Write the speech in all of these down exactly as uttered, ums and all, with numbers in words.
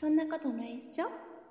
そんなことないっしょ。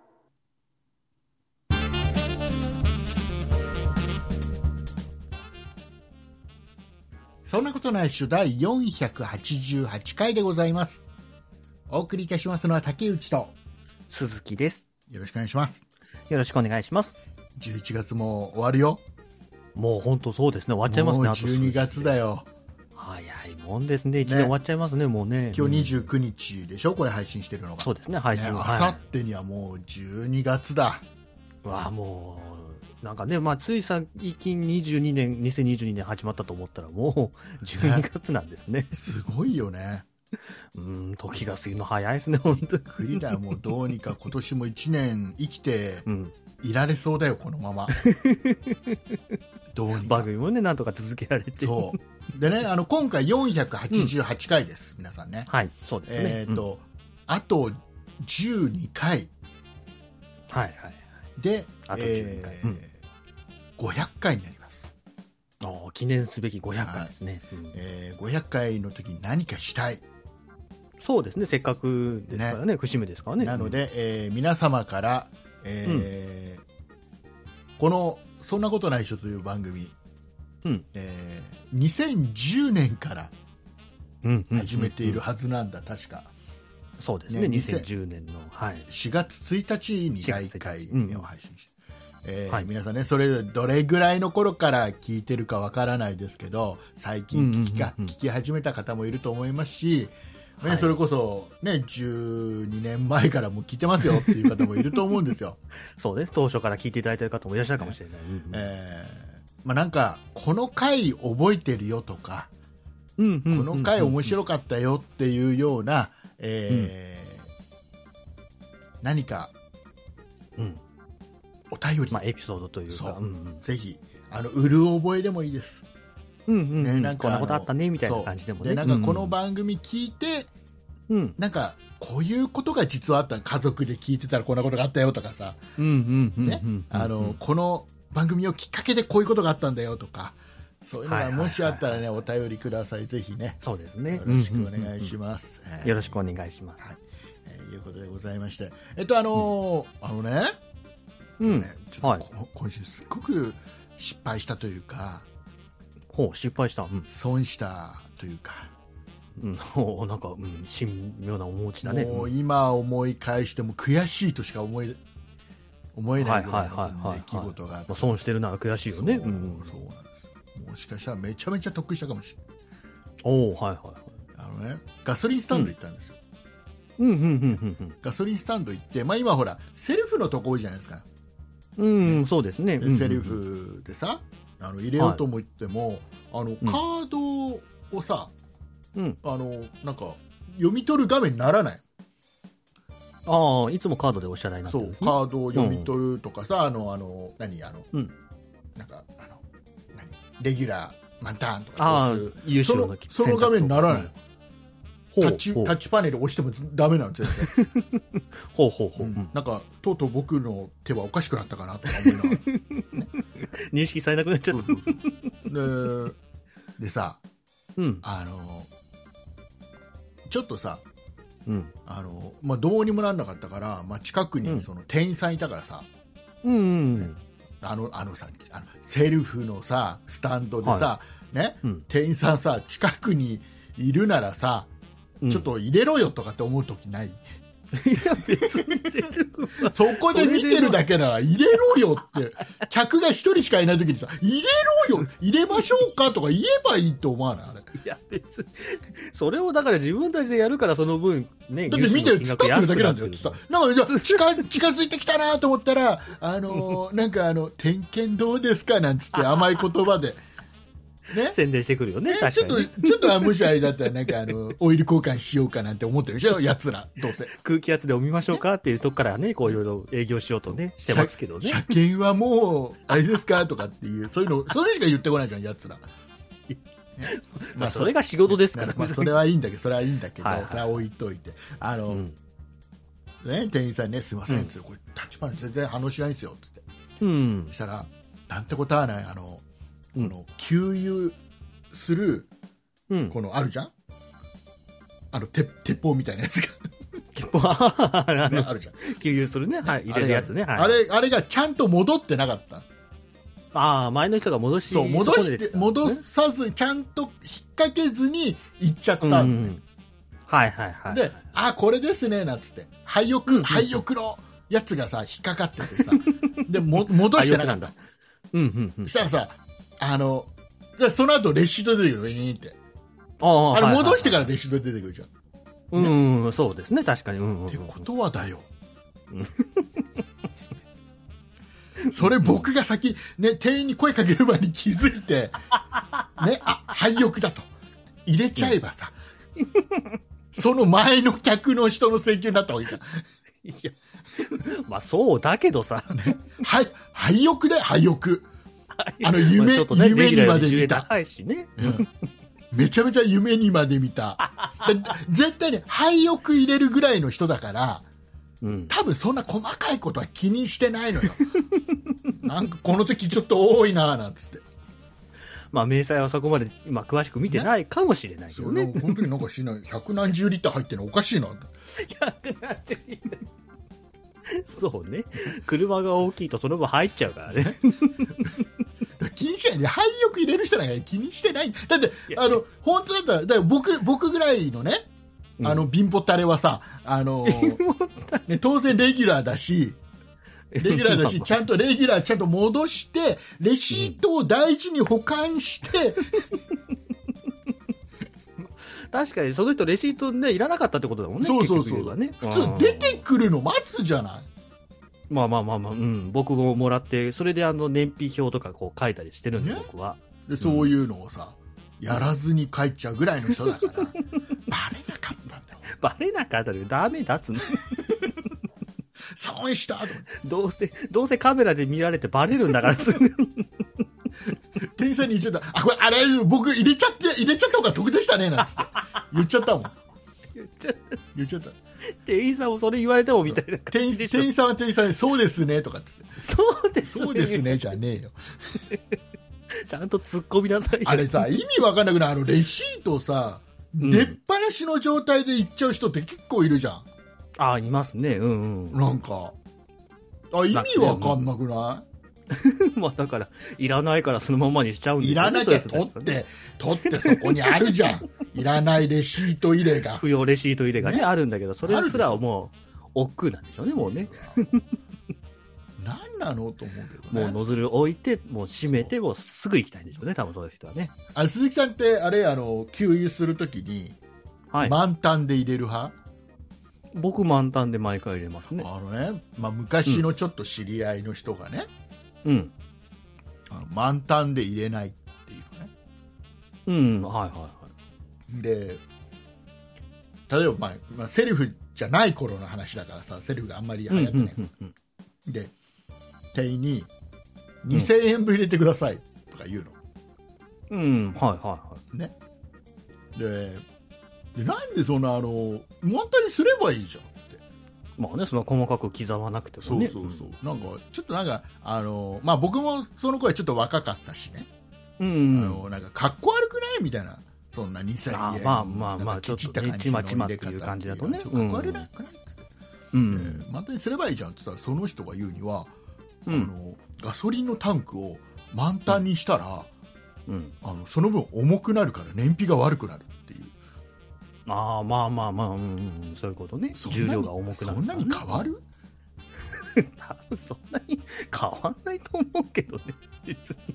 そんなことないっしょだいよんひゃくはちじゅうはちかいでございます。お送りいたしますのは竹内と鈴木です。 よろしくお願いします。 よろしくお願いします。 じゅういちがつも終わるよ。 もう本当そうですね、終わっちゃいますね。 もうじゅうにがつだよ。 早いもんですね。一年終わっちゃいますね、ねもうね。 今日にじゅうくにちでしょ、これ配信してるのが。 そうですね、配信は。 あさってにはもうじゅうにがつだ。 わあ、もうなんかね、まあ、つい最近にじゅうにねんにせんにじゅうにねん始まったと思ったらもうじゅうにがつなんですね。 すごいよね。 うん、時が過ぎるの早いですね、本当に。 クリだ、もうどうにか今年もいちねん生きていられそうだよ、このまま。どうにか番組もね、なんとか続けられて。 そうでね、あの今回よんひゃくはちじゅうはちかいです、うん、皆さんね。 はい、そうですね。 えっ、ー、と、うん、あとじゅうにかい。 はいはい。 で、 あとじゅうにかい、 えーうん、ごひゃっかいになります。 お記念すべきごひゃっかいですね。 はい、うんえー、ごひゃっかいの時に何かしたい。 そうですね、せっかくですからね、ね節目ですからね。 なので、うんえー、皆様から、えーうん、この「そんなことないっしょ」という番組、うんえー、にせんじゅうねんから始めているはずなんだ、確か。 そうですね、ねにせんじゅうねんの、はい、しがつついたちにだいいっかいを配信して、うんえーはい、皆さんね、それどれぐらいの頃から聞いてるかわからないですけど、最近聞きか、うんうんうんうん、聞き始めた方もいると思いますし、ねはい、それこそ、ね、じゅうにねんまえからも聞いてますよっていう方もいると思うんですよ。 そうです、当初から聞いていただいている方もいらっしゃるかもしれない、うんうんえーまあ、なんかこの回覚えてるよとか、うんうんうんうん、この回面白かったよっていうような、えーうん、何か、うん、お便り、 まあ、エピソードというか、 うんうん、ぜひあのうる覚えでもいいです。 うんうんうんね、なんかこんなことあったねみたいな感じでもね。 でなんかこの番組聞いて、うん、なんかこういうことが実はあった、家族で聞いてたらこんなことがあったよとかさ、この番組をきっかけでこういうことがあったんだよとか、そういうのがもしあったらね、お便りください。ぜひね、 そうですね、 よろしくお願いします。 うんうんうん、よろしくお願いします。 はい、えー、いうことでございまして、えっとあのーうん、あのね、うんねちょっと、はい、今週すっごく失敗したというか。 ほう失敗した、うん、 損したというか、 うん、おなんか、うん、神妙な面持ちだね。 もう今思い返しても悔しいとしか思え思えないぐらいの出来事があって、 損してるなら悔しいよね。 そう、うん、そうなんです。もしかしたらめちゃめちゃ得したかもしれない。 おお、はいはいはい。 あのね、ガソリンスタンド行ったんですよ。 うんうんうんうんうん。 ガソリンスタンド行って、まあ今ほらセルフのとこ多いじゃないですか。 うん、ね、そうですね。 セルフでさ。あの入れようと思っても、はい、あのカードをさ、うん、あのなんか読み取る画面にならない。 ああ、いつもカードでお支払いになってるんですね。 そう、カードを読み取るとかさ、うん、あのあの何あの、うん、なんかあの何レギュラー満タンとか押す、 優秀なそのその画面にならない。うん、タッチタッチパネル押してもダメなんですよ。 ほうほうほう、うん、 なんかとうとう僕の手はおかしくなったかなとか思いながら、ね、 認識されなくなっちゃった。 で, でさ、うん、あのちょっとさ、うんあのまあ、どうにもなんなかったから、まあ、近くにその店員さんいたからさ、うんうんね、あのあのさあのセルフのさスタンドでさ、はいねうん、店員さんさ近くにいるならさ、うん、ちょっと入れろよとかって思うときない？ いや別にそこで見てるだけなら入れろよって客が一人しかいないときにさ入れろよ入れましょうかとか言えばいいと思わない？あれいや別にそれをだから自分たちでやるからその分ねだって見てる突っ立ってるだけなんだよってさなんかじゃあ近近づいてきたなと思ったらあのー、なんかあの点検どうですかなんつって甘い言葉でね、 宣伝してくるよね、 ね確かに、ね、 ちょっとちょっともしあれだったらなんかあのオイル交換しようかなんて思ってるでしょやつらどうせ空気圧でお見ましょうかっていうとこからねこういろいろ営業しようとねしてますけどね車検はもうあれですかとかっていうそういうのそういうのしか言ってこないじゃんやつら、 ね、まあそれが仕事ですから、 まあ、それはいいんだけどそれはいいんだけどはい、はい、それは置いといてあの、うんね、店員さんねすいません、うん、これタッチパネル全然反応しないんですよつって、うん、そしたらなんてことはないあのこの給油する、うん、このあるじゃんあの鉄鉄砲みたいなやつがあね、あるじゃん。給油するね。はい。入れるやつね。はい。 あれ、あれがちゃんと戻ってなかった。 ああ、前の人が戻し、 そう、戻して、戻さず、ちゃんと引っ掛けずに行っちゃったんだ、ね。うん、 はいはいはい。 で、あ、これですね、なんつって。廃浴、うんうん、廃浴のやつがさ、引っかかっててさ、で、も、戻してなかった。 うんうんうん。 そしたらさ、あの、でその後レシート出てくる、ウィーンって。 ああ、 あれ戻してからレシート出てくるじゃん。 うん、ね、そうですね、確かに。うんうんうん、 ってことはだよ。それ僕が先、ね、店員に声かける前に気づいて、ね、あ、廃浴だと。入れちゃえばさ、うん、その前の客の人の請求になった方がいいから。いや、 まあそうだけどさ。 ね、はい、廃浴で廃浴。あの夢、まあね、夢にまで見た。 高いしね。うん、 めちゃめちゃ夢にまで見た。絶対ね、廃浴入れるぐらいの人だから、うん、多分そんな細かいことは気にしてないのよ。なんかこの時ちょっと多いななんつって。 まあ明細はそこまで今詳しく見てないかもしれないけどね。 本当になんかしない。百何十リッター入ってるのおかしいな。 百何十リッター。そうね。車が大きいとその分入っちゃうからね。 気にしないで、廃浴入れる人なんか気にしてない。だって、あの、本当だったら、だから僕、僕ぐらいのね、あの、貧乏タレはさ、あの、ね、当然レギュラーだし、レギュラーだし、ちゃんとレギュラーちゃんと戻して、レシートを大事に保管して、 確かにその人レシートねいらなかったってことだもんね。 そうそうそう、ね、普通出てくるの待つじゃない。 まあまあまあまあ、うん、僕ももらってそれであの燃費表とかこう書いたりしてるんで、ね、僕はでそういうのをさ、うん、やらずに帰っちゃうぐらいの人だからバレなかったんだよ。 バレなかったでダメだっつの。 損したとどうせどうせカメラで見られてバレるんだからすぐ。 店員さんに言っちゃった。あ、これあれ僕入れちゃって入れちゃった方が得でしたねなんつって言っちゃったもん。 言っちゃった言っちゃった。 店員さんもそれ言われてもみたいな感じでしょ。 店員さんは店員さんにそうですねとかっつって。 そうですね。 そうですねじゃねえよ。 ちゃんと突っ込みなさいよ。 あれさ意味わかんなくない。あのレシートをさ、うん、出っ放しの状態で行っちゃう人って結構いるじゃん。 ああいますね。うんうん。 なんかあ意味わかんなくない。 まあだからいらないからそのままにしちゃうんですよね。 いらなきゃ取って取ってそこにあるじゃん。いらないレシート入れが不要レシート入れが ね, ねあるんだけど、それすらもう億劫なんでしょうねもうね。 何なのと思うけどね。もうノズル置いてもう閉めてもうすぐ行きたいんでしょうね多分そういう人はね。 あ鈴木さんってあれあの給油するときに、はい、満タンで入れる派？ 僕満タンで毎回入れますね。 あのね、まあ、昔のちょっと知り合いの人がね、 うん、 あの満タンで入れないっていうね。 うんはいはいはい。 で例えば、まあまあ、セルフじゃない頃の話だからさ、セルフがあんまり流行ってない、うんうんうんうん、で店員ににせんえんぶん入れてくださいとか言うの。 うんはいはいはいね。ででなんでそんなあの満タンにすればいいじゃんって。 まあね、その細かく刻まなくてもね。 そうそうそう、うん、なんかちょっとなんかあのまあ僕もその頃はちょっと若かったしね、 うん、 あのなんかかっこ悪くないみたいな、そんなにせんえんまあまあまあまあちょっとねちまちまっていう感じだとね、 ちょっとかっこ悪くないっつって、うん、満タンにすればいいじゃんって言ったら、その人が言うには、うん、あのガソリンのタンクを満タンにしたら、うん、あのその分重くなるから燃費が悪くなるっていう。 ああまあまあまあ、うんうん、そういうことね。重量が重くなる、 ね、そんなに変わる？ 多分そんなに変わんないと思うけどね別に。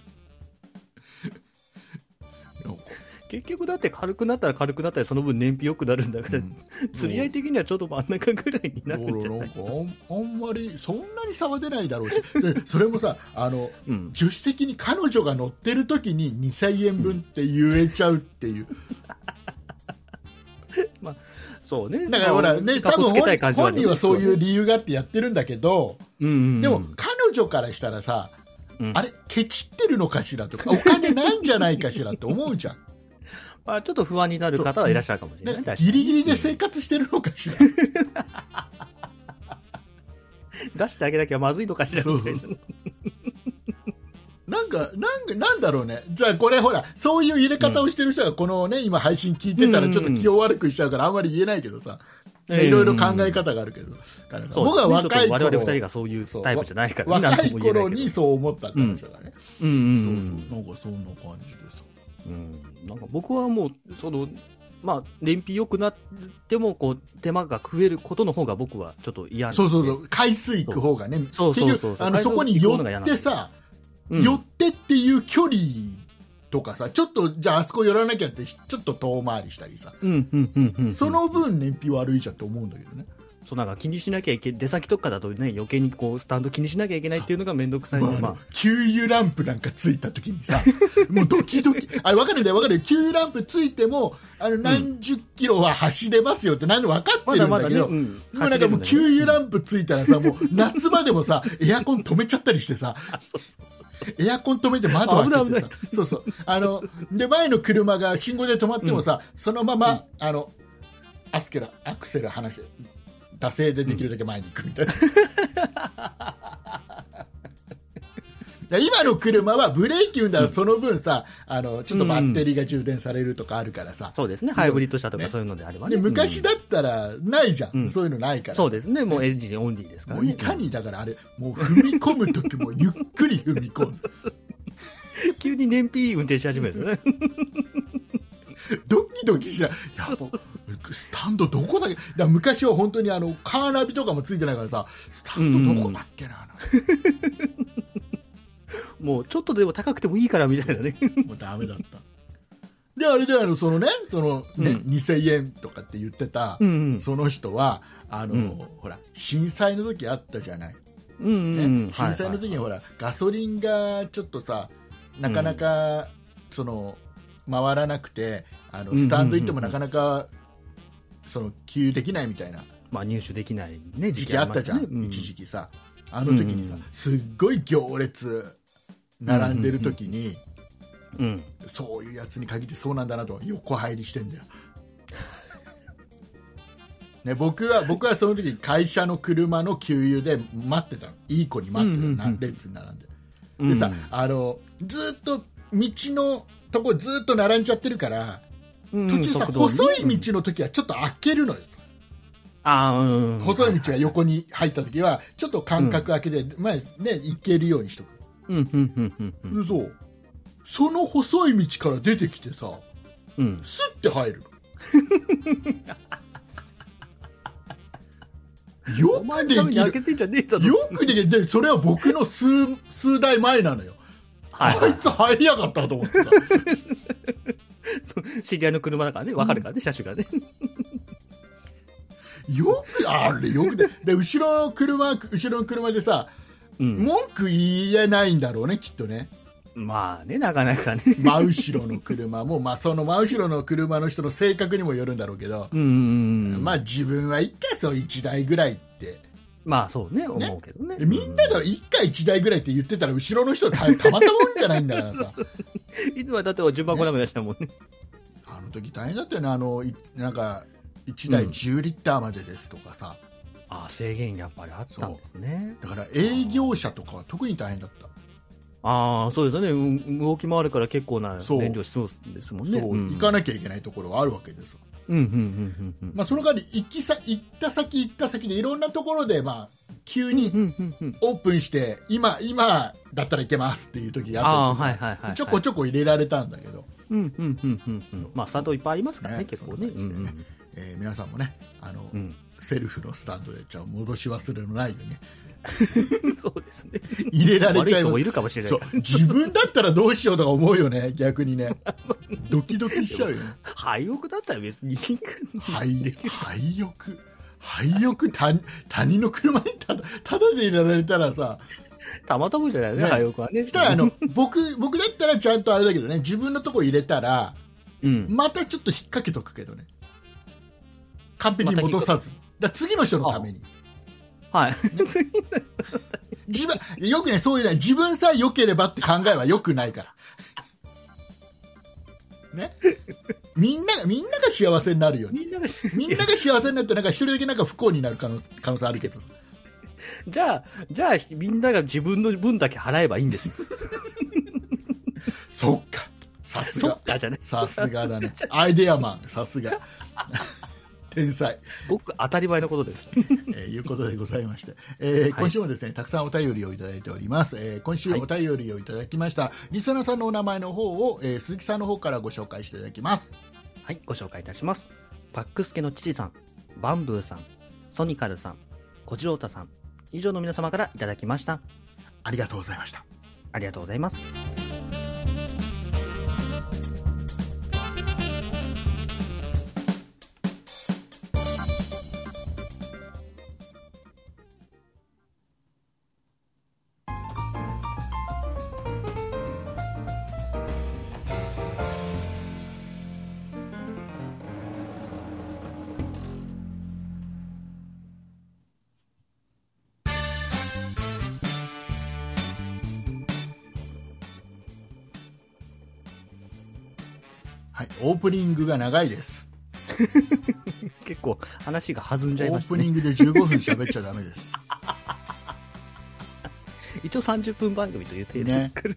結局だって軽くなったら軽くなったらその分燃費良くなるんだから、うん、釣り合い的にはちょっと真ん中ぐらいになるんじゃないかな。 なんか あ, あんまりそんなに差は出ないだろうしそれもさあの、うん、助手席に彼女が乗ってる時ににせんえんぶんって言えちゃうっていう、うんまあ、そうね。 だからほらね、多分 本, 本人はそういう理由があってやってるんだけど、 うんうんうん、 でも彼女からしたらさ、うん、あれケチってるのかしらとか、お金ないんじゃないかしらって思うじゃん。 まあ、ちょっと不安になる方はいらっしゃるかもしれない。 ギリギリで生活してるのかしら。 出してあげなきゃまずいのかしらみたいな。 なんか、なんか、なんだろうね。じゃあこれほら、そういう入れ方をしてる人がこのね、うん、今配信聞いてたらちょっと気を悪くしちゃうからあんまり言えないけどさ、 いろいろ考え方があるけど、からさ僕は若い頃、 我々二人がそういうタイプじゃないから、 若い頃にそう思ったって話だからね。 うんうんうん、 なんかそんな感じでさ、 うん、なんか僕はもうそのまあ燃費良くなってもこう手間が増えることの方が僕はちょっと嫌なんで。 そうそうそう、回数行く方がね、 そうそうそうそう、 あのそこに寄ってさ、うん、寄ってっていう距離とかさ、ちょっとじゃああそこ寄らなきゃってちょっと遠回りしたりさ、 うんうんうんうんうん、 その分燃費悪いじゃんって思うんだけどね。 そうなんか気にしなきゃいけ出先とかだとね余計にこうスタンド気にしなきゃいけないっていうのが面倒くさいんで、まあ、 給油ランプなんかついた時にさもうドキドキあれ分かるんだよ分かるよ、給油ランプついてもあの何十キロは走れますよって何で分かってるんだけど、まだまだね、うん、もうなんかもう給油ランプついたらさもう夏場でもさエアコン止めちゃったりしてさエアコン止めて窓開けてさ、そうそう、あので前の車が信号で止まってもさ、うん、そのまま、うん、あのアスケラアクセル離して惰性でできるだけ前に行くみたいな、うん、今の車はブレーキ踏んだらその分さ、うん、あのちょっとバッテリーが充電されるとかあるからさ、 うん、そうですね、ハイブリッド車とかそういうのであればね、 で昔だったらないじゃん、うん、そういうのないから、 そうですね、もうエンジンオンリーですからね、 もういかにだからあれもう踏み込む時もゆっくり踏み込む急に燃費運転し始めるんですよねドキドキしない、やっぱスタンドどこだっけだから昔は本当にあのカーナビとかもついてないからさ、スタンドどこだっけな、 うん、もうちょっとでも高くてもいいからみたいなねもうダメだったで、あれであのそのね、そのね、うん、にせんえんとかって言ってた、うんうん、その人はあの、うん、ほら震災の時あったじゃない、うんうんね、震災の時にほら、はいはいはい、ガソリンがちょっとさなかなか、うん、その回らなくて、あのスタンド行ってもなかなかその給油できないみたいな、 まあ、入手できない、ね、 時期あったじゃん、ね、うん、一時期さ、あの時にさ、うん、すっごい行列並んでる時に、うんうんうん、そういうやつに限ってそうなんだなと横入りしてんだよね、僕は僕はその時会社の車の給油で待ってたの、いい子に待ってた、うんうんうん、列に並んで、でさ、うん、あのずっと道のとこずっと並んじゃってるから、うん、途中さ、細い道の時はちょっと開けるのよ、 あ、うん、 細い道が横に入った時はちょっと間隔開けて、うん、まあね、行けるようにしとく、うんうんうんうんうん、そうその細い道から出てきてさ、うん、スッて入るのよくできる、よくできる、でそれは僕の 数, 数台前なのよ、はいはい、あいつ入りやがったと思ってさ知り合いの車だからね、分かるからね、うん、車種がねよくあれよくでで後ろの車後ろの車でさ、うん、文句言えないんだろうねきっとね、 まあね、なかなかね真後ろの車も、まあ、その真後ろの車の人の性格にもよるんだろうけど、うんうんうん、まあ自分はいっかそういちだいぐらいってまあそうね、思うけどね、 みんながいっかいちだいぐらいって言ってたら後ろの人たたまったもんじゃないんだからさそうそういつもだって順番こなくなっちゃうもんね、ね、 あの時大変だったよね、あのなんかいちだいじゅうリッターまでですとかさ、 うん、あ制限やっぱりあったんですね、 だから営業者とかは特に大変だった。 ああそうですよね、動き回るから結構な燃料必要ですもんね、 そう、うん、行かなきゃいけないところがあるわけですよ、うんうんうんうん、まあ、その代わり行きさ行った先行った先でいろんなところで、まあ、急にオープンして、うんうんうんうん、今, 今だったらいけますっていう時があったりする、はいはいはいはい、ちょこちょこ入れられたんだけど、うんうんうんうんうん、 まあ、スタンドいっぱいありますからね、ね結構ね、うんうん、 えー、皆さんもねあの、うん、セルフのスタンドでじゃあ戻し忘れのないようにねそうですね。 入れられちゃいます。 いるかもしれない。 自分だったらどうしようとか思うよね、逆にね。ドキドキしちゃうよね。 廃屋だったら別に廃廃屋廃屋他他人の車にただただで入れられたらさ、 たまたまじゃないね、廃屋はね。 したらあの僕僕だったらちゃんとあれだけどね、自分のとこ入れたら、うん、またちょっと引っ掛けとくけどね。完璧に戻さず。だ次の人のために。 はい。 自分よくね、そういうね、自分さえ良ければって考えは良くないから。ね。みんながみんなが幸せになるように。みんながみんなが幸せになってなんか一人だけなんか不幸になる可能可能性あるけど。 じゃあじゃあみんなが自分の分だけ払えばいいんですよ。 そっか。さすが。 そっかじゃね。 さすがだね。アイデアマンさすが。 天才。 ごく当たり前のことです。 えー、いうことでございまして、えー、今週もですね、たくさんお便りをいただいております。えー、今週お便りをいただきました、はい、リスナーさんのお名前の方を、えー、鈴木さんの方からご紹介していただきます。 はい、ご紹介いたします。パックスケの父さん、バンブーさん、ソニカルさん、小次郎太さん、以上の皆様からいただきました。 ありがとうございました。 ありがとうございます。 はい、オープニングが長いです。 結構話が弾んじゃいましたね。 オープニングでじゅうごふん喋っちゃダメです。 一応さんじゅっぷん番組という体ですから、ね、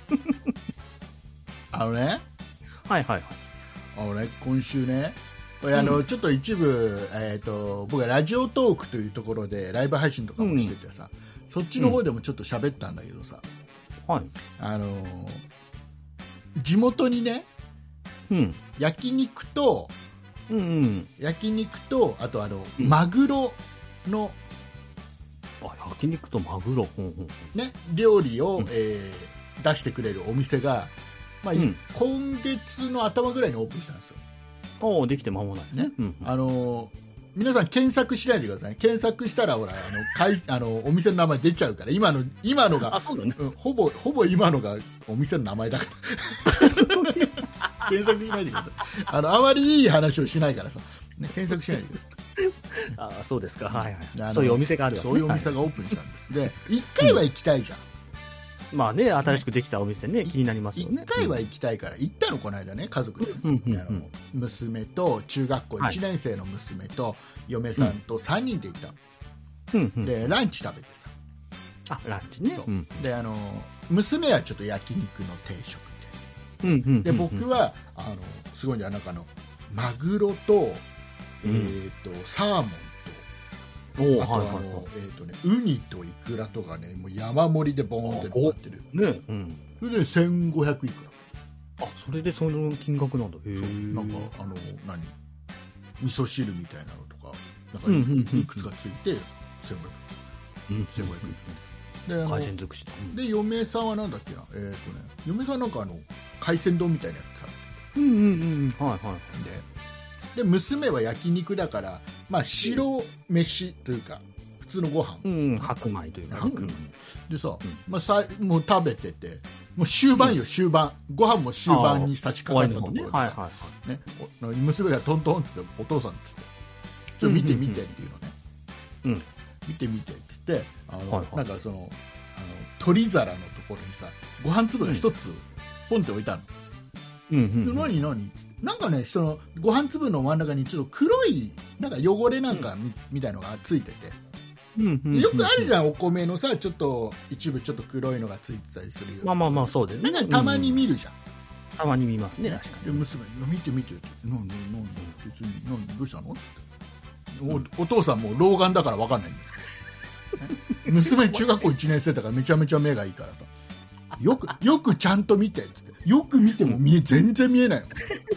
あのね、 はいはいはい、 あのね、今週ね、あの、うん、ちょっと一部、えーと、僕はラジオトークというところでライブ配信とかもしててさ、うん、そっちの方でもちょっと喋ったんだけどさ、 うん、はい、 あの地元にね、うん、焼肉と、うんうん、焼肉とあとあの、うん、マグロのあ焼肉とマグロ、うんうんね、料理を、うんえー、出してくれるお店が、まあうん、今月の頭ぐらいにオープンしたんですよ。 おできて間もないね、 うんうん、あの皆さん検索しないでくださいね。検索したらほらあのかいあのお店の名前出ちゃうから、今の今のがあそうだ、ね、 うん、ほぼほぼ今のがお店の名前だから検索しないでください。あのあまりいい話をしないからさ、ね、検索しないでください。 あそうですか、はいはい、そういうお店があるわけ、ね、 そういうお店がオープンしたんです、はい、でいっかいは行きたいじゃん、 うん、まあね、新しくできたお店ね、気になりますよね。 いっかいは行きたいから行ったの、この間ね、家族で、うんうんうん、あの娘と中学校いちねん生の娘と、はい、嫁さんとさんにんで行った、うんうん、でランチ食べてさ、 あランチね、うん、 であの娘はちょっと焼肉の定食で、うんうんうんうん、で僕はあのすごいんだよ、なんかあのマグロと、えーとうん、サーモンと、あとあの、はいはいはい、えーとね、ウニとイクラとかね、もう山盛りでボーンって乗ってる、 ね、うん、 それでせんごひゃくいくら。 あ、それでその金額なんだ。へー、なんかあの何味噌汁みたいなのとかなんか い,、うんうんうん、いくつかついてせんごひゃくえん、うん、せんごひゃくえんで、 海鮮尽くしだ、うん、 で嫁さんはなんだっけな、えーとね、嫁さんなんかあの海鮮丼みたいなやつさ、 うんうんうんはいはいでで娘は焼肉だから、まあ、白飯というか普通のご飯、 うん、白米というか、ね、 白米でさ、うんまあ、さもう食べててもう終盤よ、うん、終盤ご飯も終盤に差し掛かったところで、ねはいはいはいね、娘がトントンっつってお父さんっつってちょっと見て見てっていうのね、うん、見て見てっつってあの、はいはい、なんかそのあの取り皿のところにさご飯粒が一つポンって置いたの、うんうんうん、で何何なんかね、そのご飯粒の真ん中にちょっと黒いなんか汚れなんか み,、うん、みたいのがついてて、うんうんうんうん、よくあるじゃん、お米のさちょっと一部ちょっと黒いのがついてたりするよ。 まあまあまあそうですね。 なんかたまに見るじゃん。 うん、たまに見ますね。確かに。 で娘が見て見てってなんでなんで別になんでどうしたのって言って、お, お父さんも老眼だから分かんないんだよ。娘中学校いちねん生だからめちゃめちゃ目がいいからさ。よくよくちゃんと見てっつってよく見ても見え全然見えないの。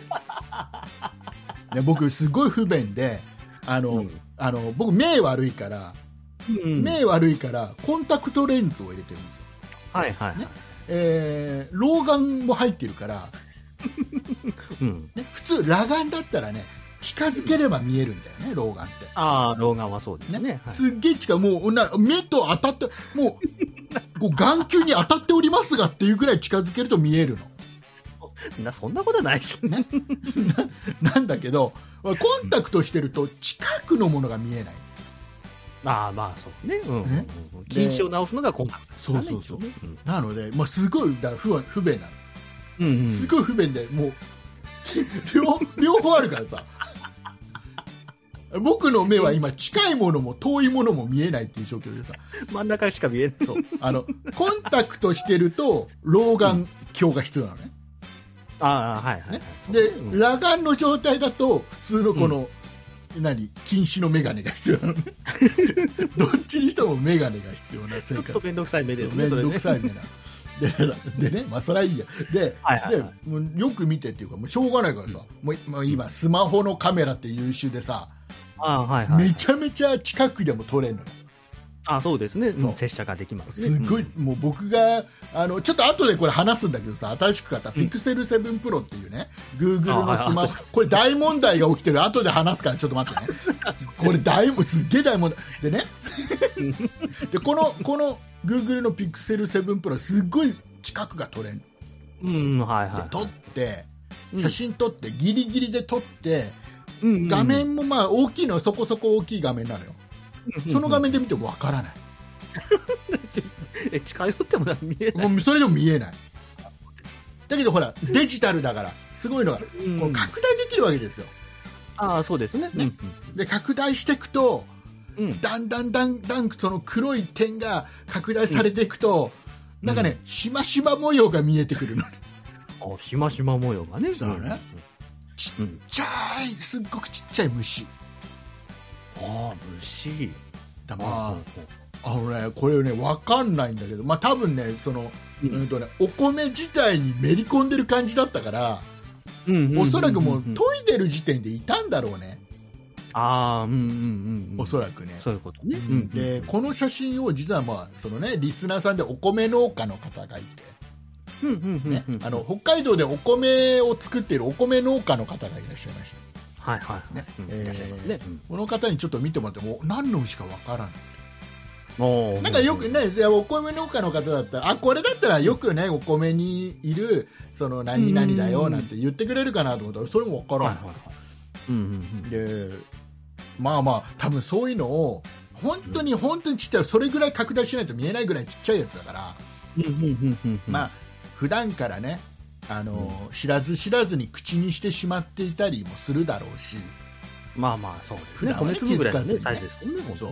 で僕すごい不便であの、うん、あの僕目悪いから、うん、目悪いからコンタクトレンズを入れてるんですよ。 はいはい、はいねえー、老眼も入ってるから、うんね、普通裸眼だったらね近づければ見えるんだよね、老眼って。 ああ、老眼はそうですね。 ねはい、すっげえ近い、もうな目と当たって、もう、こう眼球に当たっておりますがっていうぐらい近づけると見えるの。なそんなことないですね。 な, なんだけど、コンタクトしてると近くのものが見えない。 ああ、まあそうね。うんねうん、近視を直すのがコンタクト、ね、 そうそうそう。ねうん、なので、まあ、すごいだ 不, 不便なの、うんうん。すごい不便で、もう両、両方あるからさ。僕の目は今近いものも遠いものも見えないっていう状況でさ真ん中しか見えない。 そうあのコンタクトしてると老眼鏡が必要なのね、 うん、ああはいはい、はいね、で、うん、裸眼の状態だと普通のこの、 何禁止のメガネが必要なのねどっちにしてもメガネが必要な生活。 ちょっと面倒くさい目ですね。 面倒くさい目なで, でね、まあそれはいいや。で、 はいはいはい、 でもうよく見てっていうか、もうしょうがないからさ、うん、もうもう今スマホのカメラって優秀でさ、 あ、はいはい、 めちゃめちゃ近くでも撮れるのよ。 あ、そうですね、うん、接写ができますね。 すごい、うん、もう僕があのちょっと後でこれ話すんだけどさ、新しく買ったピクセルセブンプロっていうね、グーグルのスマホ、これ大問題が起きてる。後で話すからちょっと待ってねこれ大すっげえ大問題でねでこのこのグーグルのピクセルセブンプロすっごい近くが撮れるの、 うん、はいはい、 で撮って写真撮って、うん、ギリギリで撮って、 うんうんうん、 画面もまあ大きいの、そこそこ大きい画面なのよ。その画面で見てもわからないえ、近寄っても見えない。 もうそれでも見えない。だけどほらデジタルだからすごいのが、うん、こう拡大できるわけですよ。 ああ、そうですね。 ね、うん、で拡大していくと、 うん、 だんだんだんだんその黒い点が拡大されていくと、うん、なんかね、しましま模様が見えてくるの。 あ、しましま模様がね。 そうね、ちっちゃい、すっごくちっちゃい虫。 ああ、虫だ、まあ、あのね、これね、わかんないんだけど、まあ多分ね、その、うんうんとね、お米自体にめり込んでる感じだったから、うんうんうんうん、おそらくもう研いでる時点でいたんだろうね。 ああ、うんうんうんうん、 おそらくね。 そういうことね。 うん、で、この写真を実はまあそのね、リスナーさんでお米農家の方がいて、 うんうんうんうん、 ね、あの北海道でお米を作っているお米農家の方がいらっしゃいました。 はいはいね、うん、えーね、 この方にちょっと見てもらっても何の牛かわからない。 おなんかよくね、お米農家の方だったら、あ、これだったらよくね、お米にいるその何々だよなんて言ってくれるかなと思ったら、それもわからない。 うんうんうん、で、 まあまあ多分そういうのを本当に本当にちっちゃい、それぐらい拡大しないと見えないぐらいちっちゃいやつだから、 うんうんうんうん、 まあ普段からね、あの、うん、知らず知らずに口にしてしまっていたりもするだろうし、 まあまあそうですね、米粒ぐらいの、ね、サイズですもんね、 そう、うん、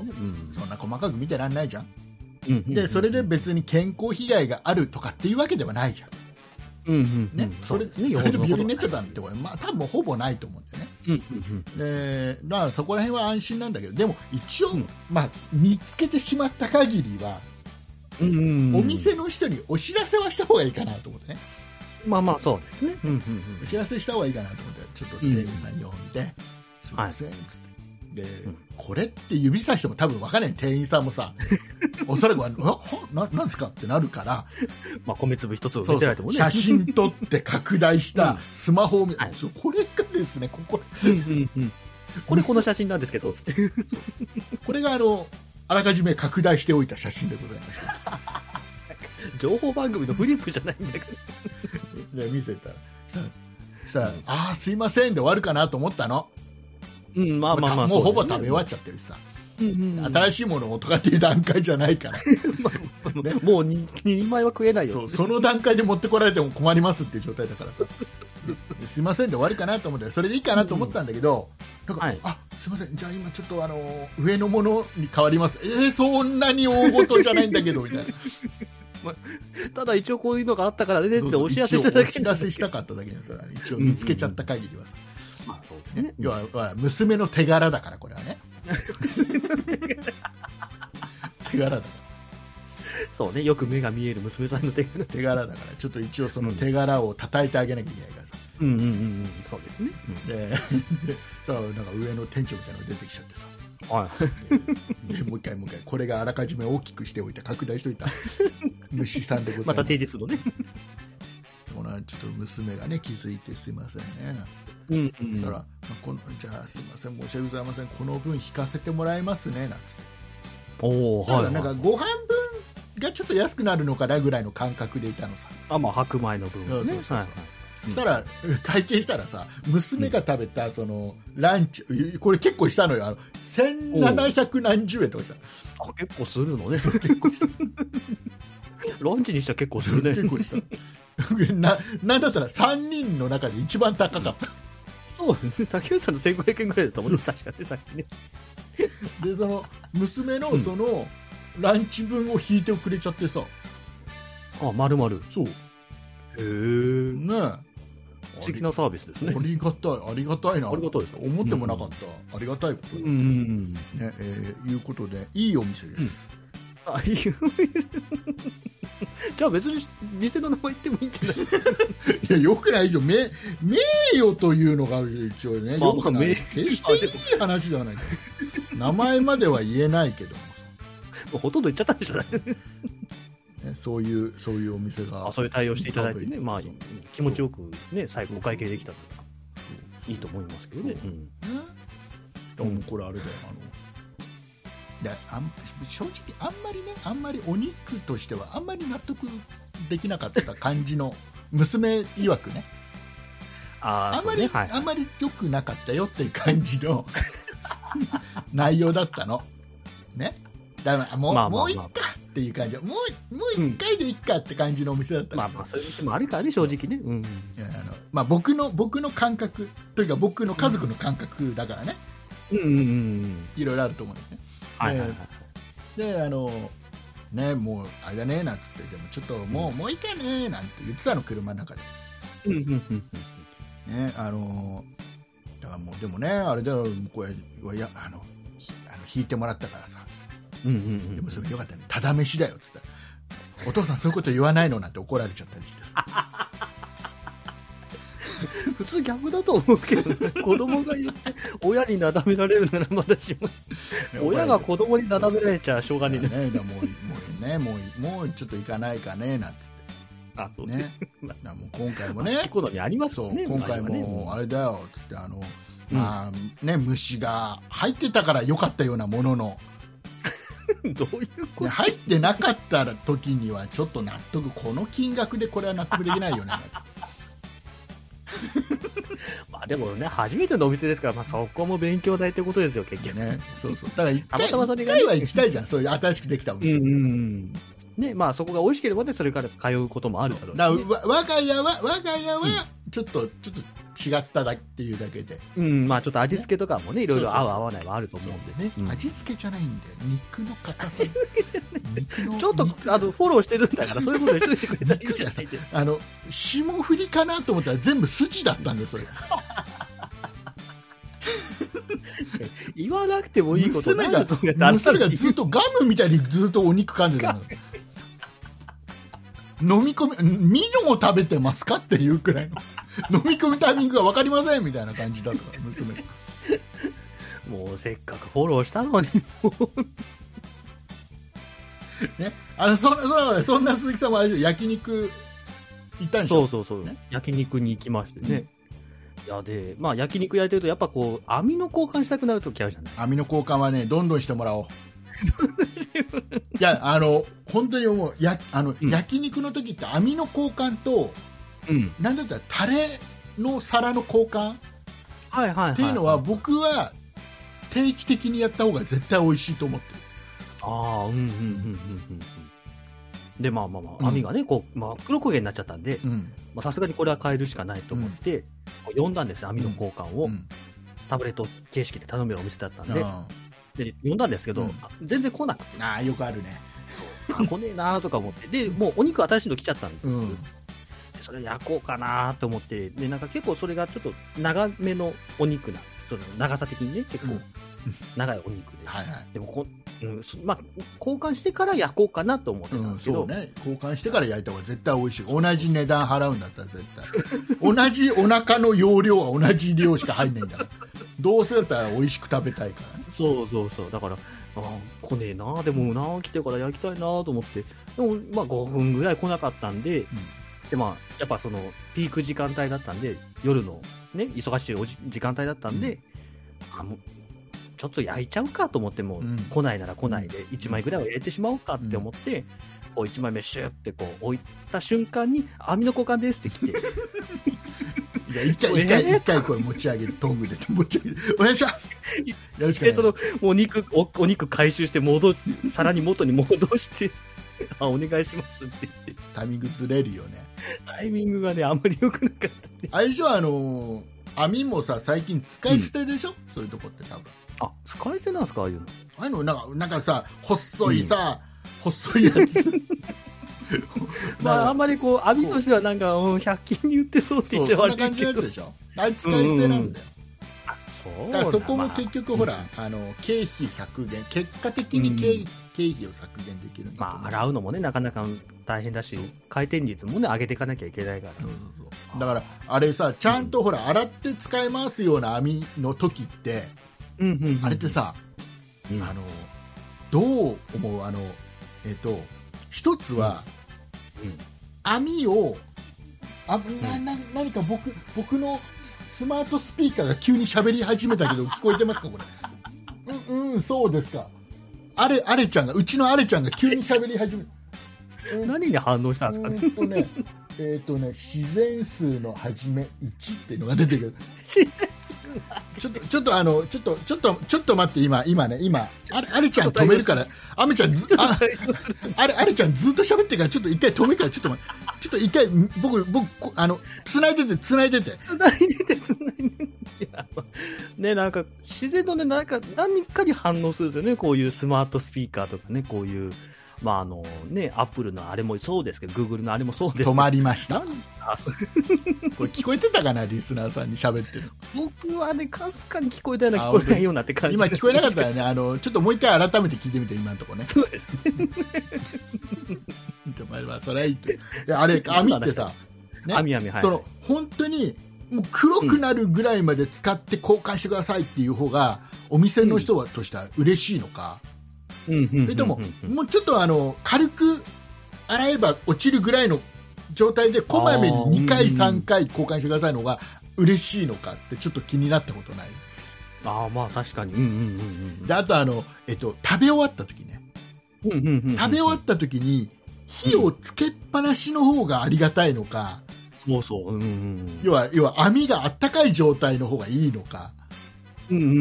そんな細かく見てらんないじゃん、 うんうんうん、 でそれで別に健康被害があるとかっていうわけではないじゃん、 うんうんうんね、それ、ね、それで病気になっちゃったってことは、まあ、多分ほぼないと思うんだよね、 うんうんうん、 でだからそこら辺は安心なんだけど、でも一応、 うん、 まあ、見つけてしまった限りは、 うんうんうん、 お店の人にお知らせはした方がいいかなと思ってね。 まあまあそうですね、うんうんうん、 お知らせした方がいいかなと思って、ちょっと店員さん呼んで、うん、すいません、つって、で、うん、これって指さしても多分分かんない、店員さんもさ、おそらくは、な、なんですかってなるから、 まあ、米粒一つを見せられてもね、 そうそう、写真撮って拡大したスマホを見、うん、はい、これがですね、ここ、 うんうんうん、これこの写真なんですけど、つって。 これがあの、あらかじめ拡大しておいた写真でございました。 情報番組のフリップじゃないんだけど。で見せたら、そしたら、うん、ああ、すいませんで終わるかなと思ったの。 うん、まあまあまあ、 もうほぼ食べ終わっちゃってるしさ。うんうんうん、新しいものをとかっていう段階じゃないから、 ね、もう に, にまいは食えないよ。 そう、その段階で持ってこられても困りますっていう状態だからさすいませんで終わりかなと思ってそれでいいかなと思ったんだけど、うん、なんか、はい、あ、すいません、じゃあ今ちょっとあの上のものに変わります。えー、そんなに大事じゃないんだけどみたいなまあ、ただ一応こういうのがあったからねってお知らせしただけ、 お知らせしたかっただけで、それは一応見つけちゃった限りはさ、 うんうん、まあそうですね、 要は娘の手柄だから、これはね手柄だから、 そうね、よく目が見える娘さんの手柄手柄だから、ちょっと一応その手柄を叩いてあげなきゃいけないからさ、 うんうんうんうん、そうですね、 ででそう、なんか上の店長みたいなのが出てきちゃってさ、 はい、 で, でもう一回もう一回これがあらかじめ大きくしておいた、拡大しておいた虫さんでございます。 また定時数のねこのちょっと娘がね気づいて、すいませんねなんつって、 うんうんうん、 そしたら、まあ、このじゃあすいません、申し訳ございません、この分引かせてもらえますねなんつって、 おー、 だからなんかごはんぶんがちょっと安くなるのかなぐらいの感覚でいたのさ。 あ、まあ白米の分ね、そうそうそう、はいはい、 そしたら体験したらさ、娘が食べたそのランチ、これ結構したのよ、あのせんななひゃくなんじゅうえんとかした。 あ、結構するのね結構したランチにしたら結構するね結構したな, なんだったらさんにんの中で一番高かった、 うん、そうですね、竹内さんのせんごひゃくえんぐらいだと思うね、確かね、さっきねでその娘のそのランチ分を引いてくれちゃってさ、 あ、丸々、 そう、 へえ、 ね素敵なサービスですね。 ありがたい、ありがたいな。 ありがたいです。 思ってもなかった。うん、ありがたいことだ。 うん。 ね、えー、いうことで、いいお店です。 うん、あ、いいお店じゃあ別に店の名前言ってもいいんじゃないですか。 いや、よくないでしょ。名、名誉というのが一応ね、よくない。決していい話じゃない。名前までは言えないけど。 もうほとんど言っちゃったんでしょうね。 ね、そういうそういうお店が、 あ、そういう対応していただいてね、まあ気持ちよくね、最後お会計できたといいと思いますけどね。うん。 でもこれあれだよ、あの。であん正直あんまりね、あんまりお肉としてはあんまり納得できなかった感じの娘曰くね、 あ, あんまり、ね、はい、あんまり良くなかったよっていう感じの内容だったのね。だからもう、まあまあまあ、もういっかっていう感じ、もうもういっかいでいっかって感じのお店だった、うん、 まあまあそういう店もあるからね、正直ね。うん、いやあのまあ僕の僕の感覚というか僕の家族の感覚だからね。 うんうんうんうん。 いろいろあると思うんですね。はいはいはい、であのね、もうあれだねなんつってでもちょっともう、うん、もういいかねなんて言ってたの車の中で。 うんうんうんね、あのだからもうでもねあれだよ、これいやあのあの引いてもらったからさ、 うんうんうん、 でもそれよかったね、ただ飯だよっつったら、お父さんそういうこと言わないのなんて怒られちゃったりしてさ。 普通逆だと思うけどね、子供が言って親になだめられるならまだしも親が子供になだめられちゃしょうがねえね。 だもうもうねもうもうちょっと行かないかねなんつって。 あ、そうね。だもう今回もね。 好き好みありますよね。 今回もあれだよつってあの、うん、まあね虫が入ってたから良かったようなものの。 どういうこと？ 入ってなかった時にはちょっと納得、この金額でこれは納得できないよね。 まあでもね、初めてのお店ですから、まあ、そこも勉強代ってことですよ、結局ね。そうそう、だから一回、一回は行きたいじゃん、そういう新しくできたお店。うんうんね、まあそこが美味しければね、それから通うこともあるだろうし、ね、 だから我が家は我が家はちょっと、うん、ちょっと違っただっていうだけで、 うん、まあちょっと味付けとかもね、いろいろ合う合わないはあると思うんでね。 うん、味付けじゃないんだよ、肉の硬さ。 ちょっとあのフォローしてるんだから、そういうことにしといてくれたらいいじゃないですか。 あの霜降りかなと思ったら全部筋だったんだよ、それ。 言わなくてもいいことないですよ。娘がずっとガムみたいにずっとお肉噛んでたの。飲み込み、ミノを食べてますかっていうくらいの飲み込むタイミングが分かりませんみたいな感じだったから娘。 もうせっかくフォローしたのにもうね、あの そ, そ, そんな鈴木さんもあれで焼肉行ったんでしょ。 そうそうそう、ね、焼肉に行きましてね、うん、いやで、まあ、焼肉焼いてるとやっぱこう網の交換したくなるときあるじゃない。 網の交換はねどんどんしてもらおう。いやあの本当に思う、やあの、うん、焼肉の時って網の交換と、うん、なんだったらタレの皿の交換、 はいはいはいはい、 っていうのは僕は定期的にやった方が絶対美味しいと思ってる。 ああ、うんうんうんうんうん。でまあまあまあ、うん、網がねこう、まあ、黒焦げになっちゃったんで、さすがにこれは変えるしかないと思って、うん、呼んだんですよ、網の交換を、うん、タブレット形式で頼めるお店だったんで。で呼んだんですけど、うん、全然来なくて、 あよくあるね、 あ来ねえなとか思ってでもうお肉新しいの来ちゃったんです、うん、でそれ焼こうかなと思ってでなんか結構それがちょっと長めのお肉なんです、その長さ的にね結構長いお肉で、うんはいはい、でもこ、うんまあ、交換してから焼こうかなと思ってたんですけど、 うんそうね、交換してから焼いた方が絶対美味しい。同じ値段払うんだったら絶対同じお腹の容量は同じ量しか入んないんだからどうせだったら美味しく食べたいからね。 そうそうそう、だからあ来ねえな、でもな来てから焼きたいなと思って、でもまあごふんぐらい来なかったんで、うん、でまあやっぱそのピーク時間帯だったんで、夜のね忙しいおじ時間帯だったんで、うん、あもうちょっと焼いちゃうかと思っても、うん、来ないなら来ないでいちまいぐらいは焼いてしまおうかって思って、うん、こういちまいめシューってこう置いた瞬間に網の交換ですって来て。 いや一回一回一回これ持ち上げるトングで持ち上げるお願いします。よろしくお願いします。 でそのお肉 お, お肉回収して戻さらに元に戻してあお願いしますって言ってタイミングずれるよね。 タイミングがねあんまり良くなかった。 あれでしょ、あのー、網もさ最近使い捨てでしょ、うん、そういうとこって多分。 あ使い捨てなんですか、ああいうの。 ああいうのなんかなんかさ細いさ、うん、細いやつまあ、あんまりこう、網としてはなんか、うん、ひゃく均に売ってそうって言っちゃ悪いけど。 そんな感じのやつでしょ。あれ使い捨てなんだよ。 そうだからそこも結局、ほら、まあ、あの経費削減、結果的に経,、うん、経費を削減できるんだと思う。 まあ、洗うのもね、なかなか大変だし、回転率もね、上げていかなきゃいけないから。 そうそうそう。だから、あれさ、ちゃんとほら、洗って使い回すような網の時って、うんうんうん、あれってさ、うん、あの、どう思うあの、えっと、一つは、うんうん、網を、あなな何か僕僕のスマートスピーカーが急に喋り始めたけど聞こえてますかこれ。うんうんそうですか。あれあれちゃんがうちのあれちゃんが急に喋り始めた。 うん、何に反応したんですかね。 うんとねえっとね自然数の始めいちっていうのが出てくる。ちょっとちょっとあのちょっとちょっとちょっと待って今今ね今あれあれちゃん止めるからあめちゃんずああれあれちゃんずっと喋ってるからちょっと一回止めるからちょっと待ってちょっと一回僕僕あの繋いでて繋いでて繋いでて繋いでてねなんか自然のねなんか何かに反応するんですよねこういうスマートスピーカーとかねこういうまああのね、アップルのあれもそうですけど、グーグルのあれもそうですけど。 止まりました。これ聞こえてたかな、リスナーさんに喋ってる。 僕はね、かすかに聞こえたような聞こえないようなって感じ。 今聞こえなかったよね。あの、ちょっともう一回改めて聞いてみて、今のところね。 そうですね。 まあ、それはいいと。いや、あれ、網ってさ、 ね、網網はい。 その、本当に、もう黒くなるぐらいまで使って交換してくださいっていう方が、お店の人はとしては嬉しいのか、うん、でも、もうちょっとあの軽く洗えば落ちるぐらいの状態でこまめににかいさんかい交換してくださいのが嬉しいのかってちょっと気になったことない。 ああまあ確かに、うんうんうんうん、 であとあの、えっと、食べ終わった時ね、うんうんうんうん、食べ終わった時に火をつけっぱなしの方がありがたいのか、 うん、そうそう、うんうんうん、 要は要は網があったかい状態の方がいいのか、うんうんうんうん、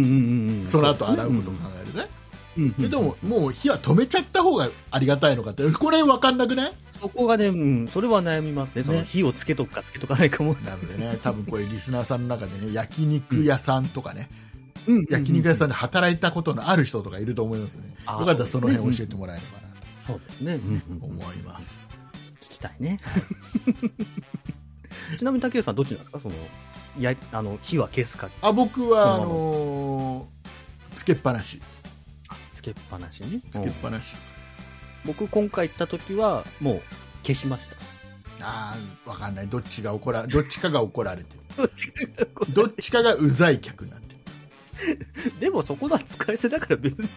その後洗うことを考えるね、うんうんうん、でももう火は止めちゃった方がありがたいのかってこれ分かんなくない？ そこがね、うん、それは悩みますね。その火をつけとくかつけとかないかも。 なのでね、多分これリスナーさんの中でね、焼肉屋さんとかね、うん、焼肉屋さんで働いたことのある人とかいると思いますね。よかったらその辺教えてもらえればなと、 そうですね、うんうん、 思います。 聞きたいね。ちなみに竹内さんどっちなんですか？そのやあの火は消すか？ あ、僕はあのー、つけっぱなし。 つけっぱなしね。 つけっぱなし。 僕今回行った時はもう消しました。 ああ、わかんない。どっちが怒らどっちかが怒られてる。どっちかがどっちかがうざい客になってる。でもそこの使い捨てだから別に。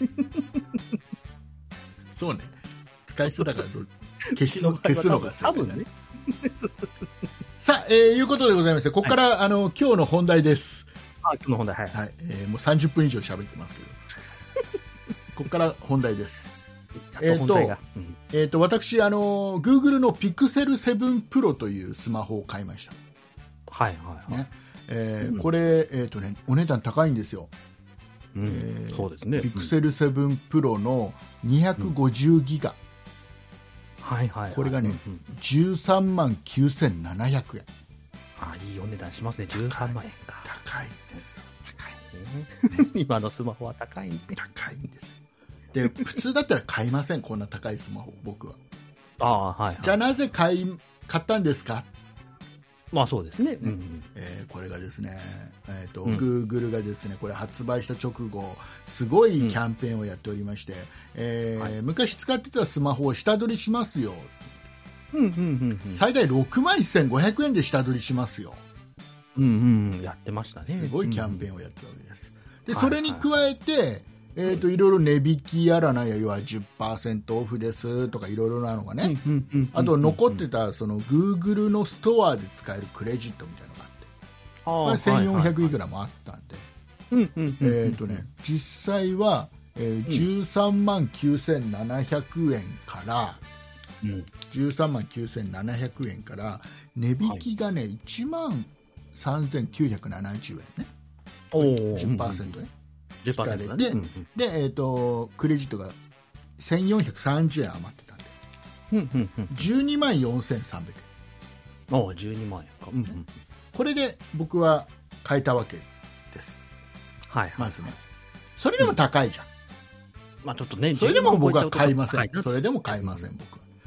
そうね。使い捨てだから消すの消すのが多分ね。 さあ、えー、いうことでございまして、ここから、はい、あの今日の本題です。 あ、今日の本題はい。 はい。えー、もうさんじゅっぷん以上喋ってますけど。ここから本題です。えーとうん、えーと私あの Google の ピクセルセブンプロ というスマホを買いました。 はいはいはい。 ねえーうん、これ、えーとね、お値段高いんですよ。 うんえー、そうですね。 ピクセルセブンプロ のにひゃくごじゅうギガ、 うん、はいはいはい、 これがね、うんうん、じゅうさんまんきゅうせんななひゃくえん。 あ、いいお値段しますね。じゅうさんまんえんか。 高いんですよ。 高いね。今のスマホは高いんで。 高いんですよ。で普通だったら買いません、こんな高いスマホ、僕は。 ああ、はい、はい。 じゃあなぜ買い買ったんですか？ まあそうですね。うんうんえー、これがですね、えーとうん、Google がですね、これ発売した直後、すごいキャンペーンをやっておりまして、うんえーはい、昔使ってたスマホを下取りしますよ。 うんうんうんうん、 最大ろくまんせんごひゃくえんで下取りしますよ。 うんうんうん、やってましたね。 すごいキャンペーンをやってたわけです。うん、でそれに加えて、はいはいえー、といろいろ値引きやらないや要は じゅっパーセント オフですとかいろいろなのがね、あと残ってたその Google のストアで使えるクレジットみたいなのがあって、あ、まあ、せんよんひゃくいくらもあったんで、えーとね、実際は、えー、じゅうさんまんきゅうせんななひゃくえんから、うん、じゅうさんまんきゅうせんななひゃくえんから値引きがね、はい、いちまんさんぜんきゅうひゃくななじゅうえんね、お じゅっパーセント ね、 じゅっパーセントで、うんうんでえー、とクレジットがせんよんひゃくさんじゅうえん余ってたんで、うんうんうん、じゅうにまんよんせんさんびゃくえん。 ああ、じゅうにまんえんか、うんうん、 これで僕は買えたわけです、 はいはい、 まずね。それでも高いじゃん、うん、 まあちょっとね、 それでも僕は買いません。それでも買いません、僕は。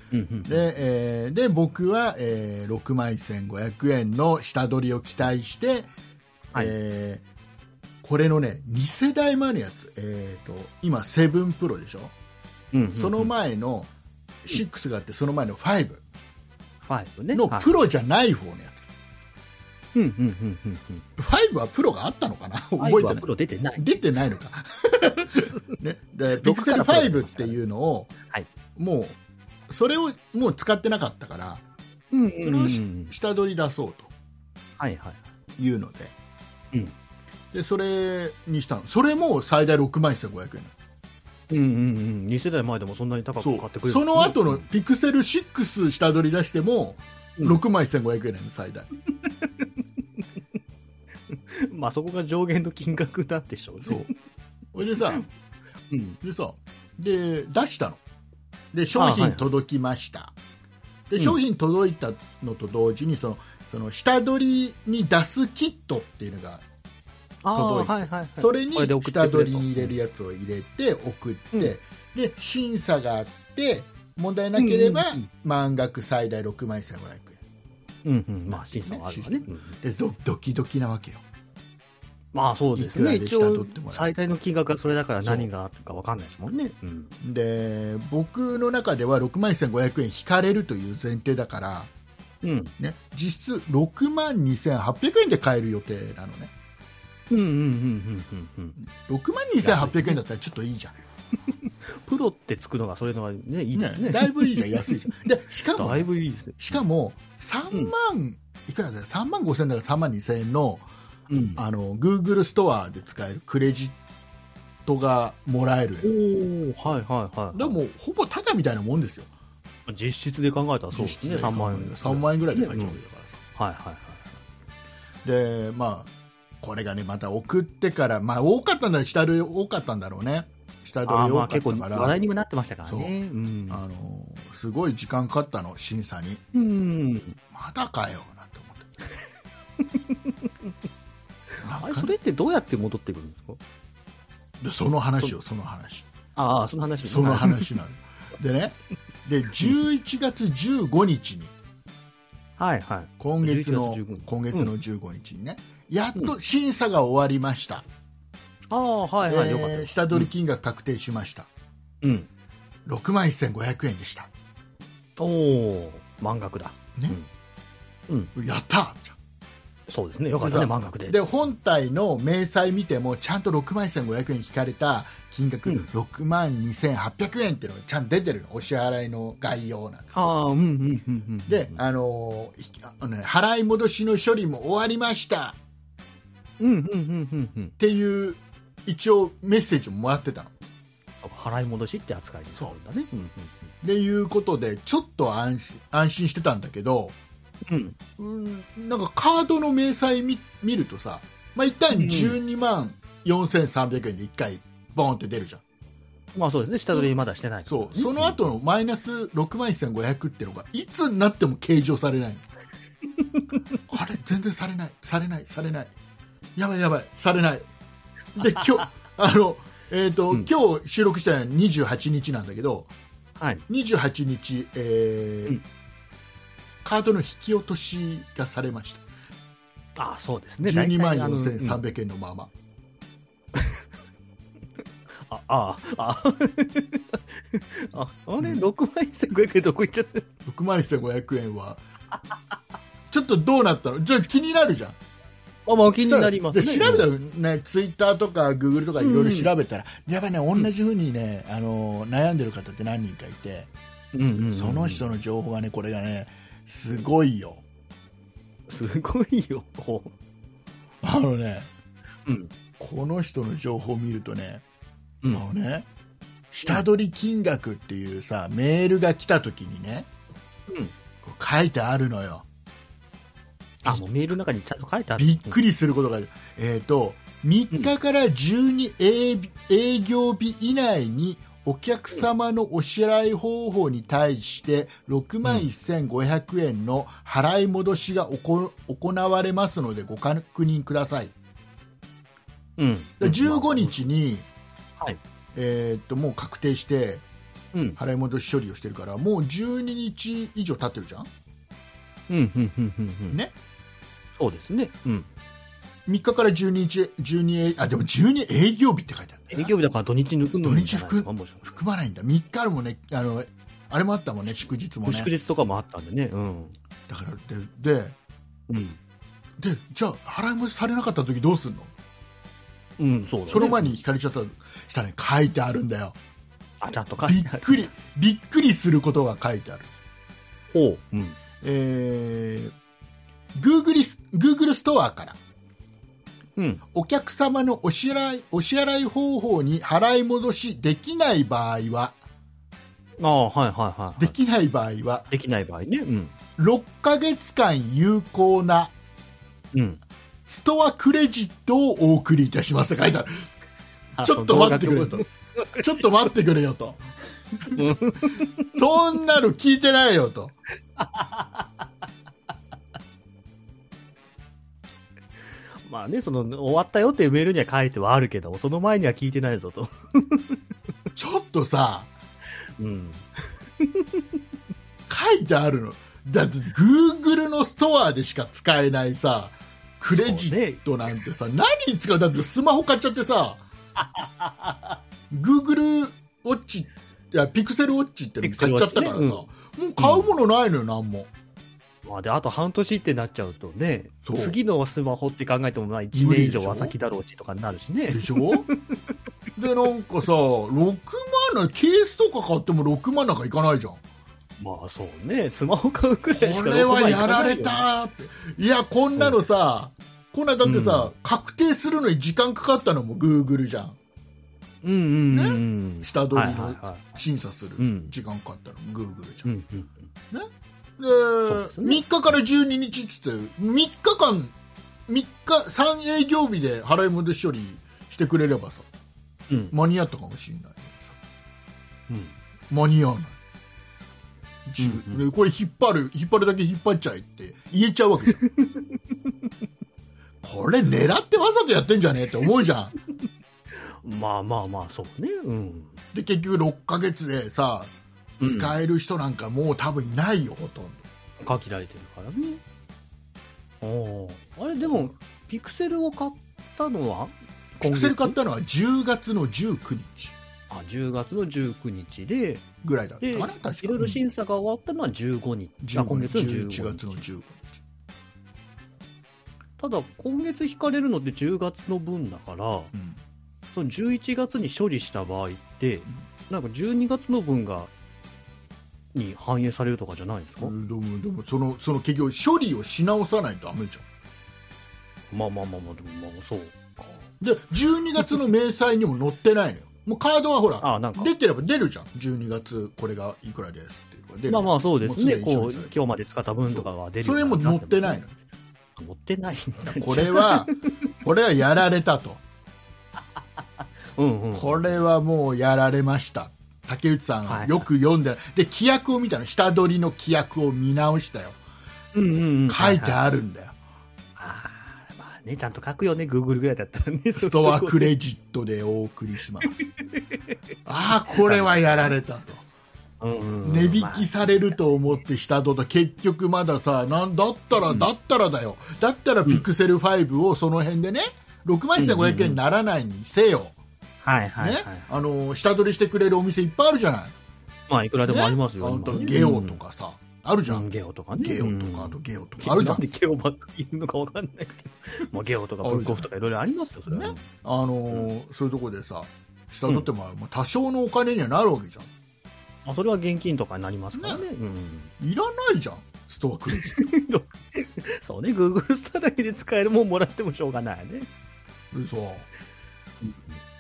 うんうん、 で、えー、で僕は、えー、ろくまんせんごひゃくえんの下取りを期待して、はい、えー、これのねに世代前のやつ、えー、と今セブンプロでしょ、うんうんうん、その前のシックスがあってその前のファイブのプロじゃない方のやつ、 うんうんうんうんうん、 ファイブはプロがあったのかな、覚えてない。 プロ出てない出てないのか、ね、でピクセルファイブっていうのを、はい、もうそれをもう使ってなかったから、うんうんうん、それを下取り出そうと、はいはい、いうので、うん、でそれにしたの。それも最大ろくまんせんごひゃくえん。 うんうんうん、に世代前でもそんなに高く買ってくれる。 その後のピクセルシックス下取り出してもろくまんせんごひゃくえんなの最大。 まあそこが上限の金額なんでしょうね。 そう。それでさ、うん、でさ、で出したの。で商品届きました。はいはい、で商品届いたのと同時にそのその下取りに出すキットっていうのが届いて、はいはいはい、それに下取りに入れるやつを入れて送って、うん、で審査があって問題なければ、うんうんうん、満額最大ろくまんせんごひゃくえん、うんうん、まあ審査があるわね、で ド, ドキドキなわけよ。 まあそうですね、一応最大の金額がそれだから何があるか分かんないですもんね、うん、 で僕の中ではろくまんせんごひゃくえん引かれるという前提だから、うんね、実質ろくまんにせんはっぴゃくえんで買える予定なのね。 うんうんうんうんうんうん、 ろくまんにせんはっぴゃくえんだったらちょっといいじゃん。 プロってつくのがそれのはね、いいですね。 ね、だいぶいいじゃん、安いじゃん。でしかも、ね、 だいぶいいですね。 しかもさんまん、うん、いくらだよ、さんまんごせんだからさんまんにせんえんの、うん、あの Google ストアで使えるクレジットがもらえる。 お、はいはいはい。 でもほぼタダみたいなもんですよ。 実質で考えたらそうですね。さんまんえん。 さんまんえんぐらいで買えちゃうわけだからさ。 うん、はいはいはい。でまあこれがねまた送ってからまあ多かったんだよ、下取り多かったんだろうね。下取り多かったから。結構話題にもなってましたからね。そう、 うん、あのすごい時間かかったの審査に。うん。まだかよなんて思って。 あれそれってどうやって戻ってくるんですか？ でその話よ、その話。 ああ、その話。 その話なの。でね、でじゅういちがつじゅうごにちに、 はいはい。 今月の今月のじゅうごにちにね、うん、やっと審査が終わりました。 ああ、はいはい、よかった。 下取り金額確定しました。うん。ろくまんせんごひゃくえんでした。 おお、満額だ。 ね。うん。うん、やったじゃん。 そうですね、よかったね、満額で。 で本体の明細見てもちゃんとろくまんせんごひゃくえん引かれた金額、うん、ろくまんにせんはっぴゃくえんっていうのがちゃんと出てるの、お支払いの概要なんです。ああ、うんうんうんうん。で、あのーあのね、払い戻しの処理も終わりました。うんうんうんうんうん。っていう一応メッセージももらってたの。 払い戻しって扱いでするんだね。うんうんうん。 っていうことでちょっと安心安心してたんだけど。うん、うんなんかカードの明細 見, 見るとさ、まあ、一旦じゅうにまんよんせんさんびゃくえんでいっかいボーンって出るじゃん。 まあそうですね、下取りまだしてない、ね、 そう、その後のマイナスろくまんせんごひゃくっていうのがいつになっても計上されないあれ全然されないされないされないやばいやばいされないで今日あの、えーとうん、今日収録したのはにじゅうはちにちなんだけど、はい、にじゅうはちにち、えーうんカードの引き落としがされました。 ああ、そうですね。 じゅうにまんよんせんさんびゃくえんのまま。 あああああれろくまんせんごひゃくえんどこ行っちゃったろくまんせんごひゃくえんはちょっとどうなったの？ちょっと気になるじゃん。 あ、まあ、気になりますね。 調べたらね、ツイッターとかグーグルとかいろいろ調べたら、うん、やっぱりね同じふうにね、あの悩んでる方って何人かいて、うんうんうんうん、その人の情報がねこれがねすごいよ。 すごいよ。 あのね、うん、この人の情報を見るとね、うん、あのね、下取り金額っていうさ、メールが来た時にね、うん、書いてあるのよ。 あ、もうメールの中にちゃんと書いてある。 びっくりすることがある。えっと、みっかからじゅうに営業日以内にお客様のお支払い方法に対してろくまんせんごひゃくえんの払い戻しが行われますのでご確認ください。うん、じゅうごにちに、はい、えー、っともう確定してうん、 払い戻し処理をしてるからもうじゅうににち以上経ってるじゃん。 うんうんうんうんうん、 ね。 そうですね。うん。 みっかからじゅうににち、じゅうに、あ、でもじゅうに営業日って書いてあるんだよ。 営業日だから土日抜くのに土日含含まないんだ。みっかあるもんね、あの、あれもあったもんね、祝日もね。 祝日とかもあったんでね。うん。 だから、で、で、うん。で、じゃあ、払い戻しされなかった時どうすんの？ うん、そうだね。 その前に引かれちゃったしたら、ね、書いてあるんだよ。 あ、ちゃんと書いてある。 びっくり、びっくりすることが書いてある。 ほう。うん。 えー、Google、Google ストアから、 うん、 お客様のお支払い、お支払い方法に払い戻しできない場合は、 ああ、はいはいはい。 できない場合は、 できない場合ね。うん。 ろっかげつかん有効な、 うん。 ストアクレジットをお送りいたしますって書いてある。ちょっと待ってくれよと。ちょっと待ってくれよと。そんなの聞いてないよと。 まあね、その終わったよっていうメールには書いてはあるけど、その前には聞いてないぞと。 ちょっとさ、 うん、 書いてあるの。だって Google のストアでしか使えないさ、クレジットなんてさ、ね、何に使う？だってスマホ買っちゃってさ、Google ウォッチ、いや、ピクセルウォッチっての買っちゃったからさ、ね、うん、もう買うものないのよ、なんも。 まあ、であと半年ってなっちゃうとね、次のスマホって考えてもまあいちねん以上は先だろうしとかになるしね。 でしょで、なんかさ、ろくまん、ケースとか買ってもろくまんなんかいかないじゃん。 まあそうね、スマホ買うくらいしかこれはやられたって。いや、こんなのさ、うん、こんなだってさ、うん、確定するのに時間かかったのも Google じゃん。 うんうんうんうん、 ね、下取りの審査する時間かかったのも Google じゃん。うんうんうん、ね。で、ね、みっかからじゅうににちって言ってみっかかんみっかさん営業日で払い戻し処理してくれればさ、うん、間に合ったかもしれないのにさ、うん、間に合わない、うんうん、これ引っ張る引っ張るだけ引っ張っちゃえって言えちゃうわけじゃんこれ狙ってわざとやってんじゃねえって思うじゃんまあまあまあそうね、うん、 で結局ろっかげつでさ使える人なんかもう多分いないよ、ほとんど限られてるからね。おあれでもピクセルを買ったのはピクセル買ったのはじゅうがつのじゅうくにち。 あ、じゅうがつのじゅうくにちでぐらいだったかな、確かいろいろ審査が終わったのはじゅうごにち、あ、今月のじゅうごにち、 じゅういちがつのじゅうごにち。 ただ今月引かれるのってじゅうがつの分だから、うん、そのじゅういちがつに処理した場合って、うん、なんかじゅうにがつの分がに反映されるとかじゃないですか。 でもでもそのその結局処理をし直さないとダメじゃん。まあまあまあまあでもまあそうか。 でじゅうにがつの明細にも載ってないのよ。もうカードはほらあなんか出てれば出るじゃん。じゅうにがつこれがいくらですって出る。 まあまあそうですね。こう今日まで使った分とかは出る。 それも載ってないのよ。 載ってないんだ。 これはこれはやられたと。 うんうん。 これはもうやられました。竹内さん、はい、よく読んでで規約を見たの、下取りの規約を見直したよ、 うんうんうん、 書いてあるんだよ、 はいはい、あまあね、ちゃんと書くよね、グーグルぐらいだったらね、 ストアクレジットでお送りしますああこれはやられたと、うんうんうん、値引きされると思って下取った、結局まださ、なんだったら、うん、だったらだよ、だったらピクセルファイブをその辺でね、ろくまんせんごひゃくえんにならないにせよ、 はいはいはい、 ね、あの下取りしてくれるお店いっぱいあるじゃない。 まあいくらでもありますよ、ね、 あゲオとかさ、うん、あるじゃん、 うん、ゲオとかね、 ゲオとか、あとゲオとかあるじゃん。 なんでゲオばっかり言うのかわかんないけどまあゲオとかブックオフとかいろいろありますよ、それは、ね、 あのーうん、そういうところでさ下取っても、うん、まあ、多少のお金にはなるわけじゃん。 あそれは現金とかになりますからね、ね、 うん、いらないじゃんストアクレジットそうね、グーグルストアだけで使えるもんもらってもしょうがないね。 嘘、うん、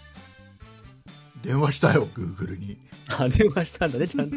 電話したよ、グーグルに。 あ、電話したんだね、ちゃんと。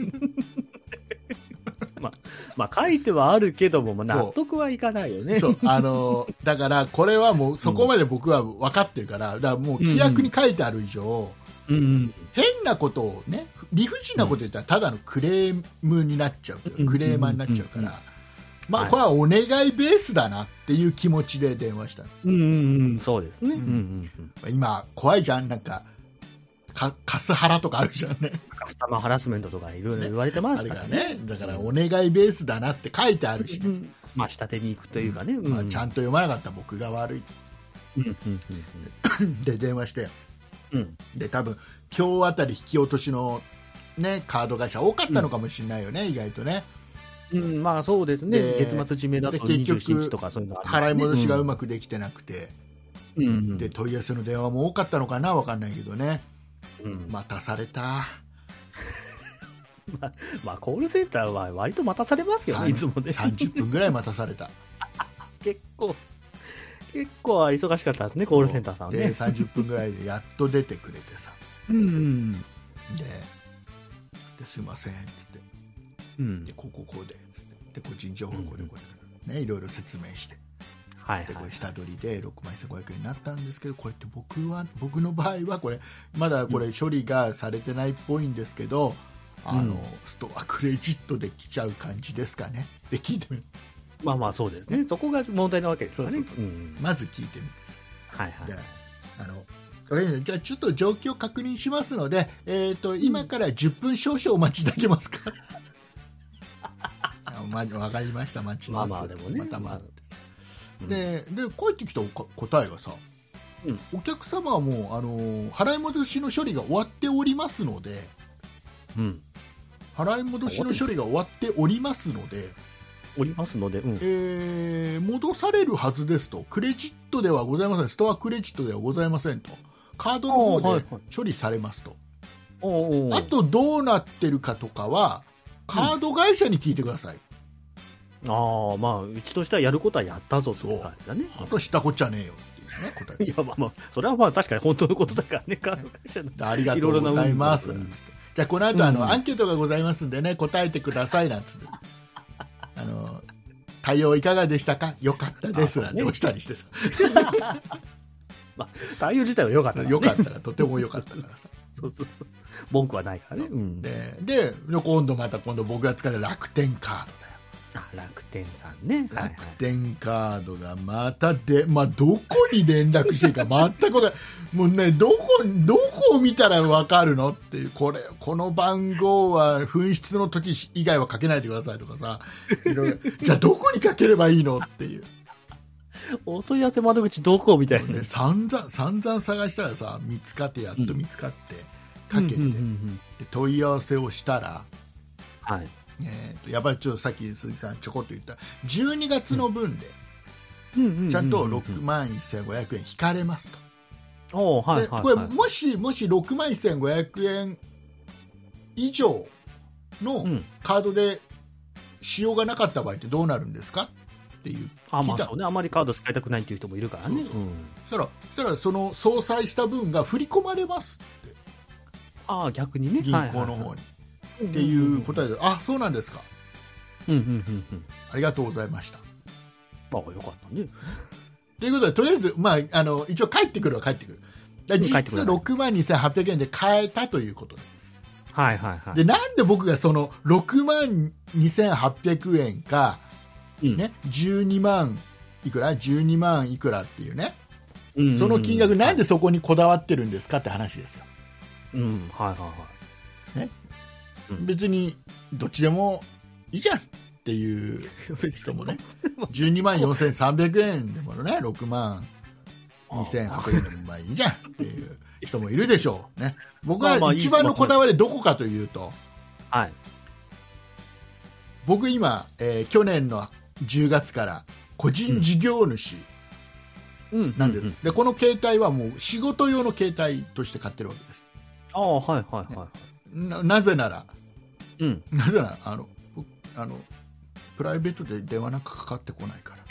まあ、まあ、書いてはあるけども、納得はいかないよね。 そう、あのー、だから、これはもう、そこまで僕は分かってるから、だからもう、規約に書いてある以上、うんうん、変なことをね、理不尽なこと言ったら、ただのクレームになっちゃう、うん、クレーマーになっちゃうから、うんうんうん、まあ、これはお願いベースだなっていう気持ちで電話した。 うんうんうん、そうですね。うんうんうん、 今、怖いじゃん、なんか、 かカスハラとかあるじゃんね。 カスタマーハラスメントとかいろいろ言われてますからね。 あれがね、だからお願いベースだなって書いてあるし、ね、うん、 まあ下手に行くというかね、 うんまあ、ちゃんと読まなかった僕が悪い、うんうんうん、で電話して、うん、で多分今日あたり引き落としの、ね、カード会社多かったのかもしれないよね、うん、意外とね。 うん、まあそうですね、月末締めだとにじゅうしちにちとかそういうのある、ね、 払い戻しがうまくできてなくて、うん、で問い合わせの電話も多かったのかな、分かんないけどね、うん、待たされた。 まあ、まあコールセンターは割と待たされますよね、いつもね。 さんじゅっぷんぐらい待たされた。 結構結構忙しかったですね、コールセンターさんね。 でさんじゅっぷんぐらいでやっと出てくれてさ、うん、でですいませんっつって、うん、でこここうでつってで個人情報これこれ、ね、いろいろ説明して、はいはい、でこれ下取りでろくまんせんごひゃくえんになったんですけど、これって僕は僕の場合はこれまだこれ処理がされてないっぽいんですけど、あのうん、ストアクレジットで来ちゃう感じですかねって聞いてみる。 まあまあそうですね、そこが問題なわけですからね。そうそうそう、うん、 まず聞いてみます。はいはい。であのじゃあちょっと状況確認しますので、えーと、今からじゅっぷん少々お待ちいただけますか。あ、ま、分かりました、待ちます。まあまあでもね、また待って、うん、でで帰ってきた答えがさ、うん、お客様はもうあの払い戻しの処理が終わっておりますので、うん、払い戻しの処理が終わっておりますのでおりますので、うん、 えー、戻されるはずですと、クレジットではございません、ストアクレジットではございませんと、カードの方で処理されますと、はいはい、あとどうなってるかとかはカード会社に聞いてください、 うん、ああ、まあうちとしてはやることはやったぞという感じだね。 あと知ったこっちゃねえよっていうね、答え。 いやまあまあそれはまあ確かに本当のことだからね、カード会社のありがとうございますなんつって、じゃあこの後あの、うん、アンケートがございますんでね、答えてくださいなんつって、あの対応いかがでしたか、よかったですなんて押したりしてさ、 まあ、対応自体は良かったから、ね、 よかったらとても良かったからさそうそうそう、文句はないからね、うん、 で, で今度また今度僕が使ってる楽天カードだよ。 あ、楽天さんね、 楽天カードがまたで、まあ、どこに連絡していいか全く分からもうね、どこどこを見たら分かるのっていう、これこの番号は紛失の時以外はかけないでくださいとかさ、いろいろじゃあどこにかければいいのっていうお問い合わせ窓口どこみたいな、ね、 散々散々探したらさ、見つかってやっと見つかって、うん、かけて、うんうんうんうん、で問い合わせをしたら、はい、えー、とやっぱりちょっとさっき鈴木さんちょこっと言ったじゅうにがつの分でちゃんとろくまんせんごひゃくえん引かれますと。お、はいはいはい、これもしもしろくまんせんごひゃくえん以上のカードで使用がなかった場合ってどうなるんですかっていう、 あ、まあそうね、あまりカード使いたくないっていう人もいるからね。そうそう、うん、 そしたらそしたらその相殺した分が振り込まれますって。 ああ、逆にね、 銀行の方に、はいはいはい、っていう答えで、あ、そうなんですか、うんうんうんうん、ありがとうございました。 ああ、よかったね。 ということで、とりあえず、まあ、あの一応帰ってくるは帰ってくる。だ実質ろくまんにせんはっぴゃくえんで買えたということで、 はいはいはい、 でなんで僕がそのろくまんにせんはっぴゃくえんか、うんね、じゅうにまんいくらじゅうにまんいくらっていうね、うんうんうん、その金額なんでそこにこだわってるんですかって話ですよ。 うん、はいはいはい、ね、 うん、別にどっちでもいいじゃんっていう人もねじゅうにまんよんせんさんびゃくえんでもね、ろくまんにせんはっぴゃくえんでもまあいいじゃんっていう人もいるでしょうね。僕は一番のこだわりどこかというと、はい、僕今、えー、去年のじゅうがつから個人事業主なんです、うんうんうんうん、でこの携帯はもう仕事用の携帯として買ってるわけです。 ああ、はいはいはい、 ね、な, なぜなら、うん、なぜならあのあのプライベートで電話なんかかかってこないから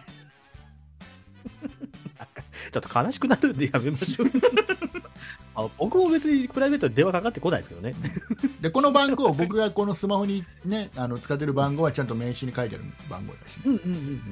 ちょっと悲しくなるんでやめましょうあ、僕も別にプライベートで電話かかってこないですけどねでこの番号、僕がこのスマホに、ね、あの使ってる番号はちゃんと名刺に書いてある番号だし、ね、うんうんうん、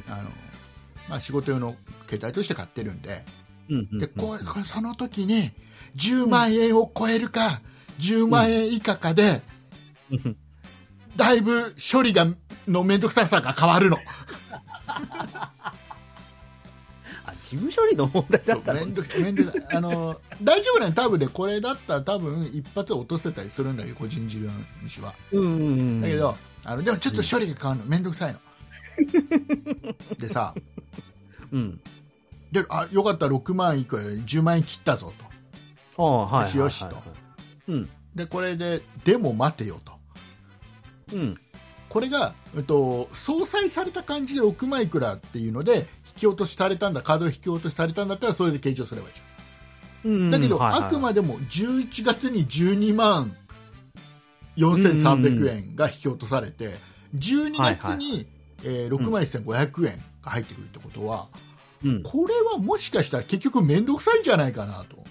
あのまあ、仕事用の携帯として買ってるんで、うんうんうん、でこうその時にじゅうまんえんを超えるか、うん、じゅうまんえん以下かで、うん、だいぶ処理がの面倒くささが変わるのあ、 事務処理の問題だったの。 めんどくさい、めんどくさい。あの、大丈夫なの多分ね、これだったら多分一発落とせたりするんだけど、個人事業主は。 うんうんうん。 だけど、あの、でもちょっと処理が変わるの、めんどくさいの。でさ、 うん。 で、あ、よかった、ろくまんいくらじゅうまんえん切ったぞと。ああ、はい。 よしよしと。 うん。 で、これで、でも待てよと。 うん。これが、えっと、相殺された感じでろくまんいくらっていうので引き落としされたんだ、カード引き落としされたんだったらそれで計上すればいいじゃん。うん、だけど、はいはい、あくまでもじゅういちがつにじゅうにまんよんせんさんびゃくえんが引き落とされて、うんうん、じゅうにがつに、はいはい、えー、ろくまんせんごひゃくえんが入ってくるってことは、うん、これはもしかしたら結局面倒くさいんじゃないかなと。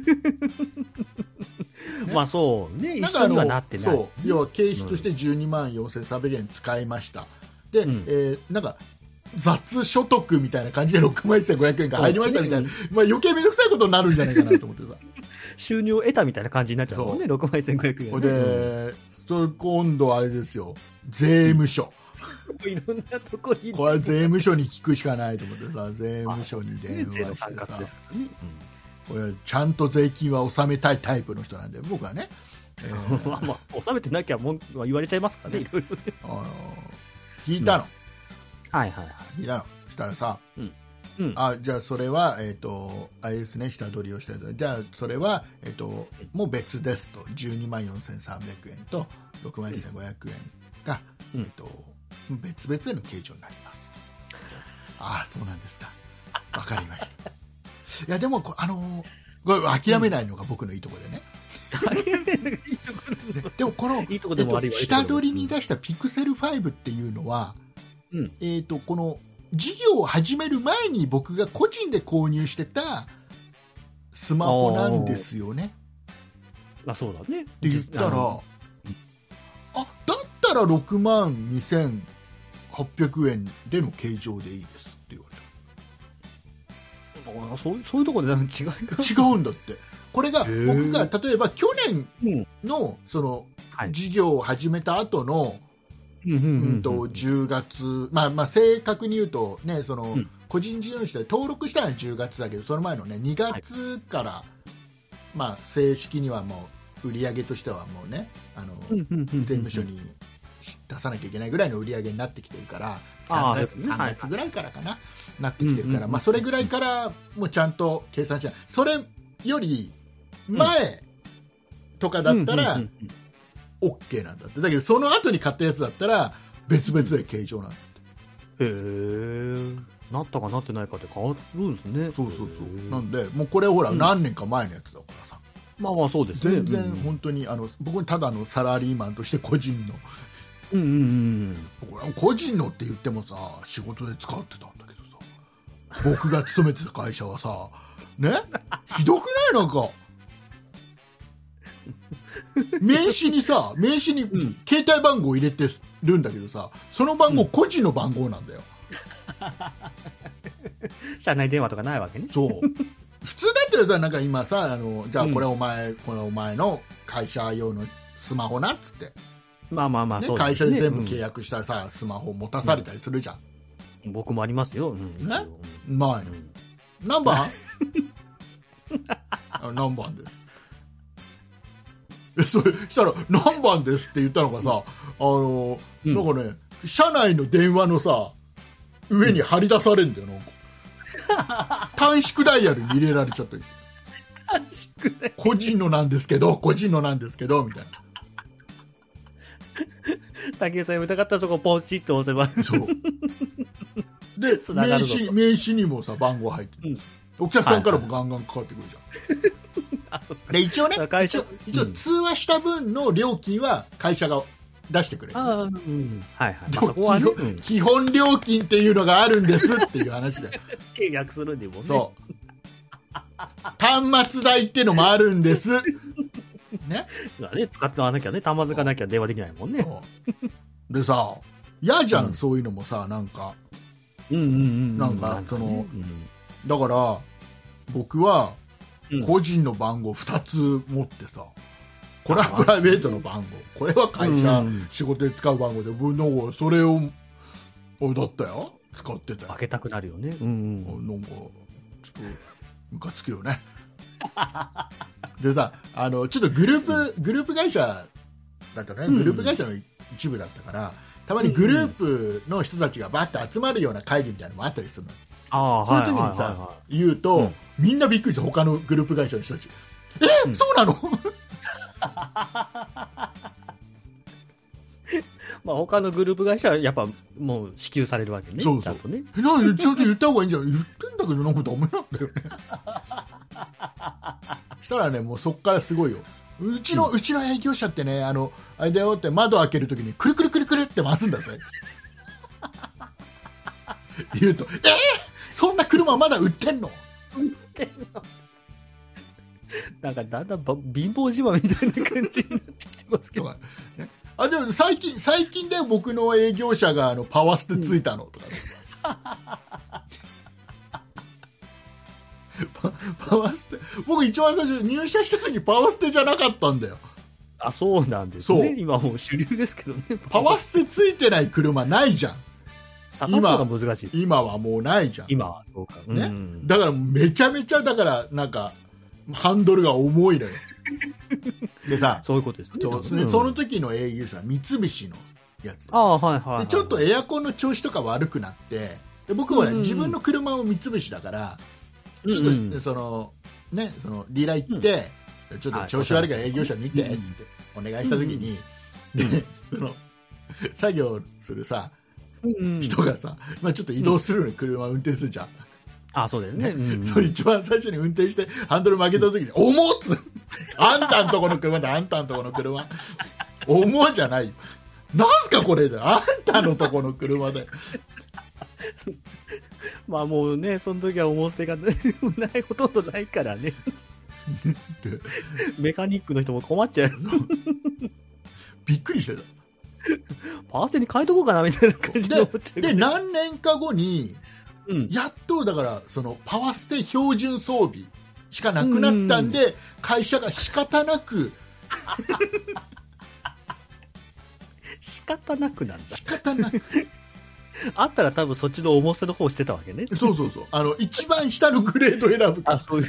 ね、まあそうね、一緒にはなってない。 そう、要は経費としてじゅうにまんよんせんさんびゃくえん使いました。で、うん、えー、なんか雑所得みたいな感じでろくまんせんごひゃくえんが入りましたみたいな、まあ、余計めんどくさいことになるんじゃないかなと思ってさ。 収入を得たみたいな感じになっちゃうもんね、ろくまんせんごひゃくえん、ね。 で、それ今度はあれですよ、税務署。 いろんなとこに。 これは税務署に聞くしかないと思ってさ、税務署に電話してさ、これちゃんと税金は納めたいタイプの人なんで、僕はね。 えー、まあまあ、納めてなきゃもん言われちゃいますからね、いろいろね。 あの聞いたの、 うん。はいはいはい。 聞いたの。そしたらさ、 うんうん、 あ、じゃあそれは、えっ、ー、と、あれですね、下取りをしたやつ。じゃあそれは、えっ、ー、と、もう別ですと。じゅうにまんよんせんさんびゃくえんとろくまんせんごひゃくえんが、うん、えっ、ー、と、別々での計上になります。ああ、そうなんですか。わかりました。いや、でも、あのー、これ諦めないのが僕のいいところでね。でもこのいいとこでもあり、えっと、下取りに出したピクセルファイブっていうのは、うん、えっとこの事業を始める前に僕が個人で購入してたスマホなんですよね。 あ、そうだね。 って言ったら、あ、だったらろくまんにせんはっぴゃくえんでの計上でいいですって言われた。 あ、そう、そういうところで違いが違うんだって。これが僕が例えば去年のその事業を始めた後のじゅうがつ、まあまあ正確に言うとね、その個人事業主で登録したのはじゅうがつだけど、その前のねにがつからまあ正式にはもう売り上げとしてはもうね、あの税務署に出さなきゃいけないぐらいの売り上げになってきてるから、さんがつ、さんがつぐらいからかな、なってきてるから、まあそれぐらいからもうちゃんと計算しない。それより前とかだったら OK なんだって。だけどその後に買ったやつだったら別々で計上なんだって。 へえ。なったかなってないかって変わるんですね。 そうそうそう。なんでもうこれほら何年か前のやつだからさ。 うん、まあまあそうですね。 全然本当にあの僕にただのサラリーマンとして個人の。 うんうんうん。 これ個人のって言ってもさ、仕事で使ってたんだけどさ、僕が勤めてた会社はさ、ね、ひどくないなんか。名刺にさ、名刺に携帯番号入れてるんだけどさ、その番号個人の番号なんだよ。 社内電話とかないわけね。 そう。普通だったらさ、なんか今さ、あのじゃあこれお前、うん、これお前の会社用のスマホなっつって。 まあまあまあ、 ね、会社で全部契約したらさ、うん、スマホ持たされたりするじゃん。 うん、僕もありますよ。うん、 ね。ないの。何番？何番です。それしたら何番ですって言ったのがさ、あの、うん、なんかね、社内の電話のさ上に貼り出されるんだよ、なんか短縮ダイヤルに入れられちゃったり短縮ダイヤル個人のなんですけど個人のなんですけどみたいな。 竹内さん読みたかったらそこポチッと押せばそうで名刺、名刺にもさ番号入ってる、うん、お客さんからもガンガンかかってくるじゃん、はい、で一応ね一応、一応通話した分の料金は会社が出してくれる、 あ、うん、はいはい、まあ、そこはね、 うん、基本料金っていうのがあるんですっていう話で契約するんでもね、 そう端末代っていうのもあるんですね、 ね、使ってわなきゃね、端末がなきゃ電話できないもんね。 でさ、嫌じゃん、うん、そういうのもさ、なんか、 うんうんうん、 なんかその、ね、うん、だから僕は個人の番号ふたつ持ってさ、これはプライベートの番号、これは会社、うんうん、仕事で使う番号で、僕のそれをだったよ、使ってたよ。 開けたくなるよね。うんうん、 なんかちょっとムカつくよねでさ、あのちょっとグループグループ会社だったね、グループ会社の一部だったから、たまにグループの人たちがバッと集まるような会議みたいなのもあったりするの。あ、そういう時にさ、はいはいはいはい、言うと、うん、みんなびっくりして、他のグループ会社の人たち、え、うん、そうなのまあ他のグループ会社はやっぱもう支給されるわけね。 そうそう、 ちゃんとね。 え、なんでちゃんと言った方がいいんじゃん。言ってんだけどなんかダメなんだよねしたらね、もうそっからすごいよ。うちの、うん、うちの営業者ってね、あのあれだよって、窓開けるときにくるくるくるくるって回すんだぜ言うと、えー、そんな車まだ売ってんの売ってんのなんかだんだん貧乏自慢みたいな感じになってきてますけど、 ね、あ、でも最近最近で僕の営業者があのパワーステついたのとかね、うん、パ, パワーステ、僕一番最初入社した時パワーステじゃなかったんだよ。 あ、そうなんですね。今もう主流ですけどね。 パワーステついてない車ないじゃん。 今, 難しい今はもうないじゃん。 今はそうか、 ね、うん、だからめちゃめちゃだからなんかハンドルが重いのよでさ、 そういうことですね。 そ, そ, その時の営業者は三菱のやつです。 あ、はいはいはい、 でちょっとエアコンの調子とか悪くなって、で僕は、ね、うんうん、自分の車も三菱だから、ちょっと、うんうん、そのね、そのディーラー行って、うん、ちょっと調子悪いから営業者見てってお願いした時に、うんうん、でその作業するさ、うん、人がさ、まあ、ちょっと移動するのに車を運転するじゃん。 あ、そうだよね。うんうん、 それ一番最初に運転してハンドル曲げた時に、重っあんたんとこの車だ、あんたんとこの車重っじゃないよ、なんすかこれだ、あんたのとこの車でまあもうね、その時は重さがないほとんどないからねメカニックの人も困っちゃうびっくりしてた。 パワーステに変えとこうかなみたいな感じで思っちゃう。 で何年か後に、うん、やっとだからそのパワーステ標準装備しかなくなったんで、うん、会社が仕方なく仕方なくなんだ。 仕方なくあったら多分そっちの重さの方してたわけね。 そうそうそう、あの一番下のグレード選ぶか。 あ、そういう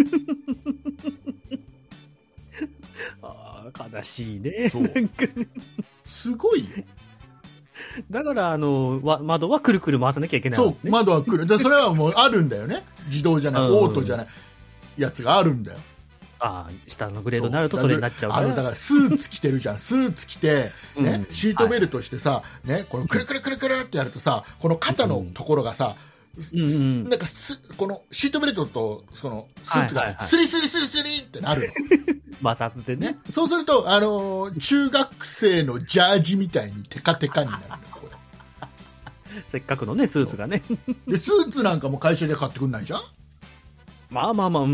あ、悲しいね。そうすごいよ。 だからあの窓はくるくる回さなきゃいけない、ね、 そう、窓はくる。じゃそれはもうあるんだよね。自動じゃない、オートじゃないやつがあるんだよ。 ああ、下のグレードになるとそれになっちゃうから。 あのだからスーツ着てるじゃん。スーツ着て、ね、うん、シートベルトしてさ、はい、ね、このくるくるくるくるってやるとさ、この肩のところがさ、うんうん、なんかすこのシートベルトとそのスーツがスリスリスリスリってなるの。 摩擦でね。 そうすると、あのー、中学生のジャージみたいにテカテカになるの。これせっかくのねスーツがね。 でスーツなんかも会社で買ってくんないじゃん。 まあまあまあ、うん、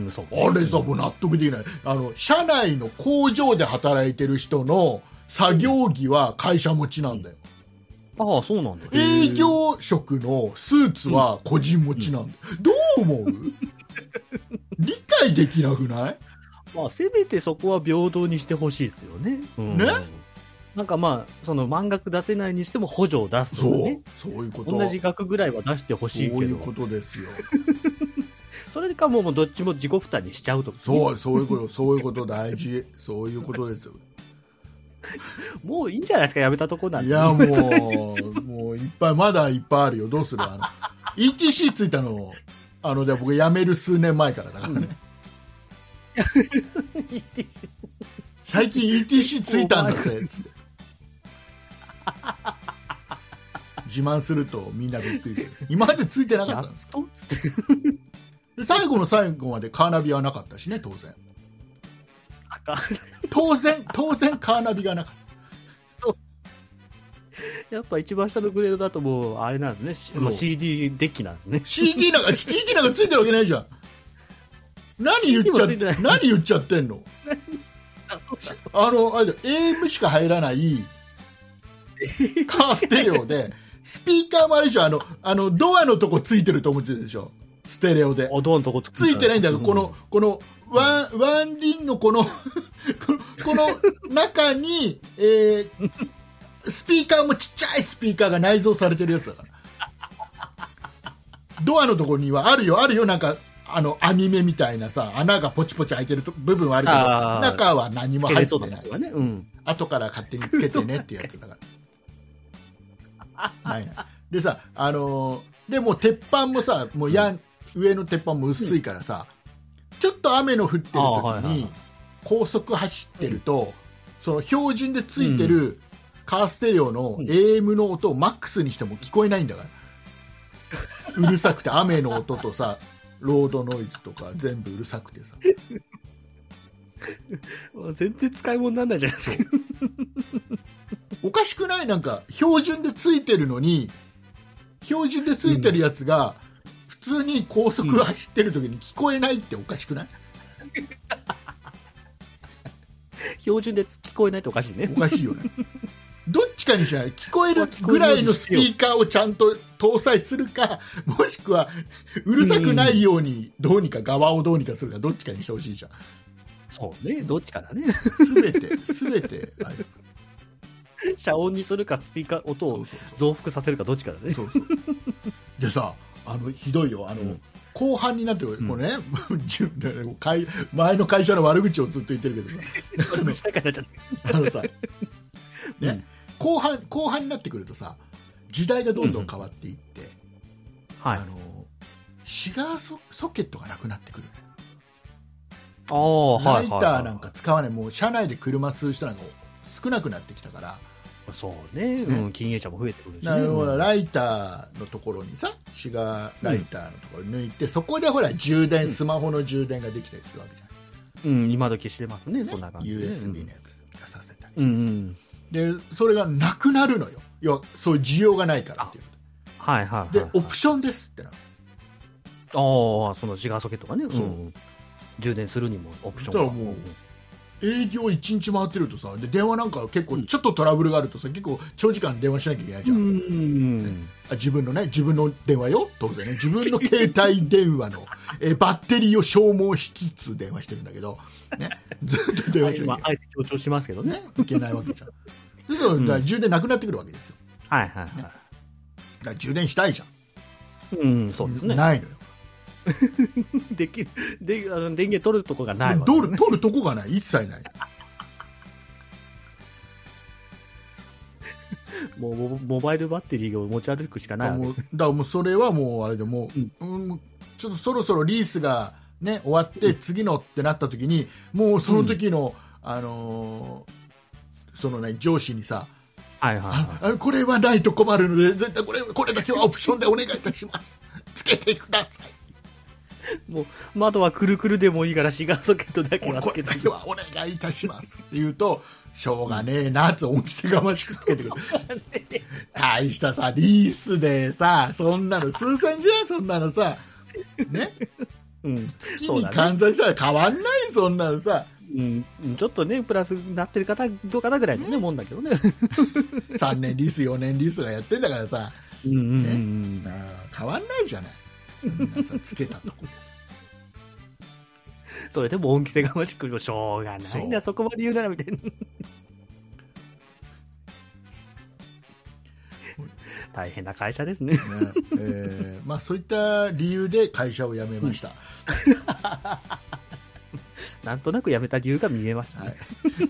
そう、ね。 あれさ、もう納得できない。あの社内の工場で働いてる人の作業着は会社持ちなんだよ。 ああ、そうなんだ。 営業職のスーツは個人持ちなんだよ。うん、どう思う？理解できなくない？ まあ、せめてそこは平等にしてほしいですよね。うん、ね。なんかまあ、その満額出せないにしても補助を出すとかね。 そう、そういうこと。 同じ額ぐらいは出してほしいけど。 そういうことですよ。 それかもうどっちも自己負担にしちゃうとか、ね。 そう、そういうこと、そういうこと大事。そういうことですよ。 もういいんじゃないですか、やめたとこなんで。 いや、もう、もういっぱい、まだいっぱいあるよ。どうする？あの イーティーシー ついたの、あの、で僕辞める数年前からだからね。最近 イーティーシー ついたんだぜ、つって。自慢するとみんなびっくりする。今までついてなかったんですか？で最後の最後までカーナビはなかったしね、当然。当然、当然カーナビがなかった。 やっぱ一番下のグレードだともうあれなんですね、シーディー デッキなんですね。 シーディー なんか シーディー なんかついてるわけないじゃん。何言っちゃって何言っちゃってんの？あ, あのあれ エーエム しか入らないカーステレオでスピーカーもあるでしょ。あのあのドアのとこついてると思ってるでしょ。ステレオで。 ドアのとこついてないんだけど、このこのワンワンリンのこのこの中に、えー、スピーカーもちっちゃいスピーカーが内蔵されてるやつだから。 ドアのところにはあるよあるよ、なんかあの網目みたいなさ、穴がポチポチ開いてる部分はあるけど、中は何も入ってない、 ね、うん、 後から勝手につけてねってやつだからないないでさ、あのー、でも鉄板もさ、もうや、うん、上の鉄板も薄いからさ、うん、ちょっと雨の降ってる時に、はいはい、高速走ってると、うん、その標準でついてるカーステレオの エーエム の音をマックスにしても聞こえないんだからうるさくて、雨の音とさロードノイズとか全部うるさくてさ全然使い物にならないじゃないですかおかしくない？なんか標準でついてるのに、標準でついてるやつが普通に高速走ってる時に聞こえないっておかしくない？ 標準で聞こえないっておかしいね。 おかしいよね。どっちかにしない。聞こえるぐらいのスピーカーをちゃんと搭載するか、もしくはうるさくないようにどうにか側をどうにかするか、どっちかにしてほしいじゃん。 そうね、どっちかだね。 すべてすべてあれ遮音にするかスピーカー音を増幅させるかどっちかだね。そうそうでさ、あのひどいよ、あの、うん、後半になってこれね、うん、前の会社の悪口をずっと言ってるけどさ、悪口したからちゃってあのさ、ね、うん、後半後半になってくるとさ、時代がどんどん変わっていって、うん、あのシガー ソ, ソケットがなくなってくる。 あー、 ライターなんか使わない、もう車内で車吸う人なんか少なくなってきたから。 そうね、うん、禁煙者も増えてくるし、ね、 なるほど、ライターのところにさ、シガーライターのところに抜いて、うん、そこでほら充電、スマホの充電ができたりするわけじゃん。うん、今時してますね、そんな感じで、 ユーエスビー のやつがさせたりして、うんうん、でそれがなくなるのよ。要はそういう需要がないからっていう。 はいはいはい、 でオプションですってなる。 ああ、そのシガーソケットがね、うん、充電するにもオプションが。 だからもう営業いちにち回ってるとさ、で電話なんか結構ちょっとトラブルがあるとさ、結構長時間電話しなきゃいけないじゃん、うんね、あ自分のね、自分の電話よ、当然ね、自分の携帯電話のえバッテリーを消耗しつつ電話してるんだけど、ね、ずっと電話しなきゃいけない、 あえて強調しますけど ね, ねいけないわけじゃん。そうすると、だから充電なくなってくるわけですよ、 はいはいはい、ね、 だから充電したいじゃん、 うん、そうですね、 ないのよできであの電源取るとこがないわ、ね、 取る取るとこがない、一切ないもうモ, モバイルバッテリーを持ち歩くしかないわけです。 だからもうそれはもうあれでもう、うんうん、ちょっとそろそろリースが、ね、終わって次のってなった時に、もうその時の、うん、あのー、そのね、上司にさ、 はいはいはい、 ああこれはないと困るので絶対これこれだけはオプションでお願いいたしますつけてください。 もう窓はくるくるでもいいからシガーソケットだけはつけて、 これだけはお願いいたしますって言うと、しょうがねえなって恩着せがましくつけてくる大したさリースでさ、そんなの数千じゃん、そんなのさね、うん、月に換算したら変わんない、そんなのさ、 うん、ちょっとねプラスになってる方どうかなぐらいの、ね、もんだけどねさんねんリースよねんリースがやってんだからさ、うんうんうん、ね、変わんないじゃないさつけたとこです。 それでも恩着せがましくしょうがないな、 そ, そこまで言うならみたいな大変な会社ですね、ねえーまあ、そういった理由で会社を辞めました、 うん、なんとなく辞めた理由が見えましたね、はい、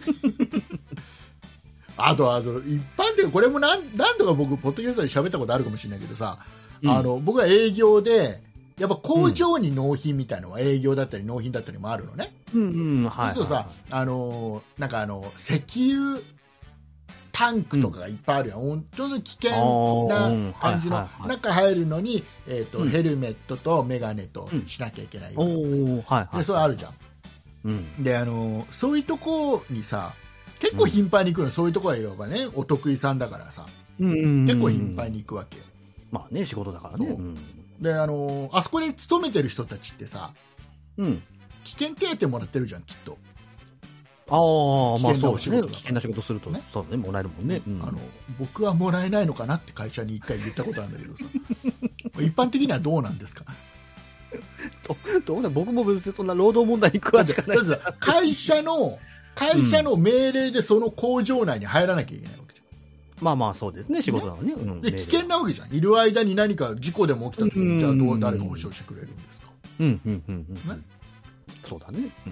あとあと一般的にこれも 何, 何度か僕ポッドキャストで喋ったことあるかもしれないけどさ、うん、あの僕は営業でやっぱ工場に納品みたいなのは営業だったり納品だったりもあるのね。 うんうん、はい、 そうするとさ、あのなんかあの石油タンクとかがいっぱいあるやん、うん、本当に危険な感じの中入るのに、えーとうん、ヘルメットとメガネとしなきゃいけないよ、うんはいはい、でそれあるじゃん、うん、であのそういうとこにさ結構頻繁に行くの、うん、そういうとこは言えばねお得意さんだからさ、うんうんうん、結構頻繁に行くわけよ。 まあね、仕事だからね。うん、 であのあそこに勤めてる人たちってさ、うん、危険手当もらってるじゃんきっと。 ああ、まあそうですね。危険な仕事するとね、そうね、もらえるもんね。うん、 あの僕はもらえないのかなって会社に一回言ったことあるんだけどさ一般的にはどうなんですかどうだ、僕も別にそんな労働問題に詳しくない。 だ会社の会社の命令でその工場内に入らなきゃいけないわけじゃん、 まあまあそうですね、仕事なのに、ね、うん、 で危険なわけじゃん。いる間に何か事故でも起きた時に、じゃあどう誰が保証してくれるんですか。 うんうんうんうん、ね、そうだね、うん、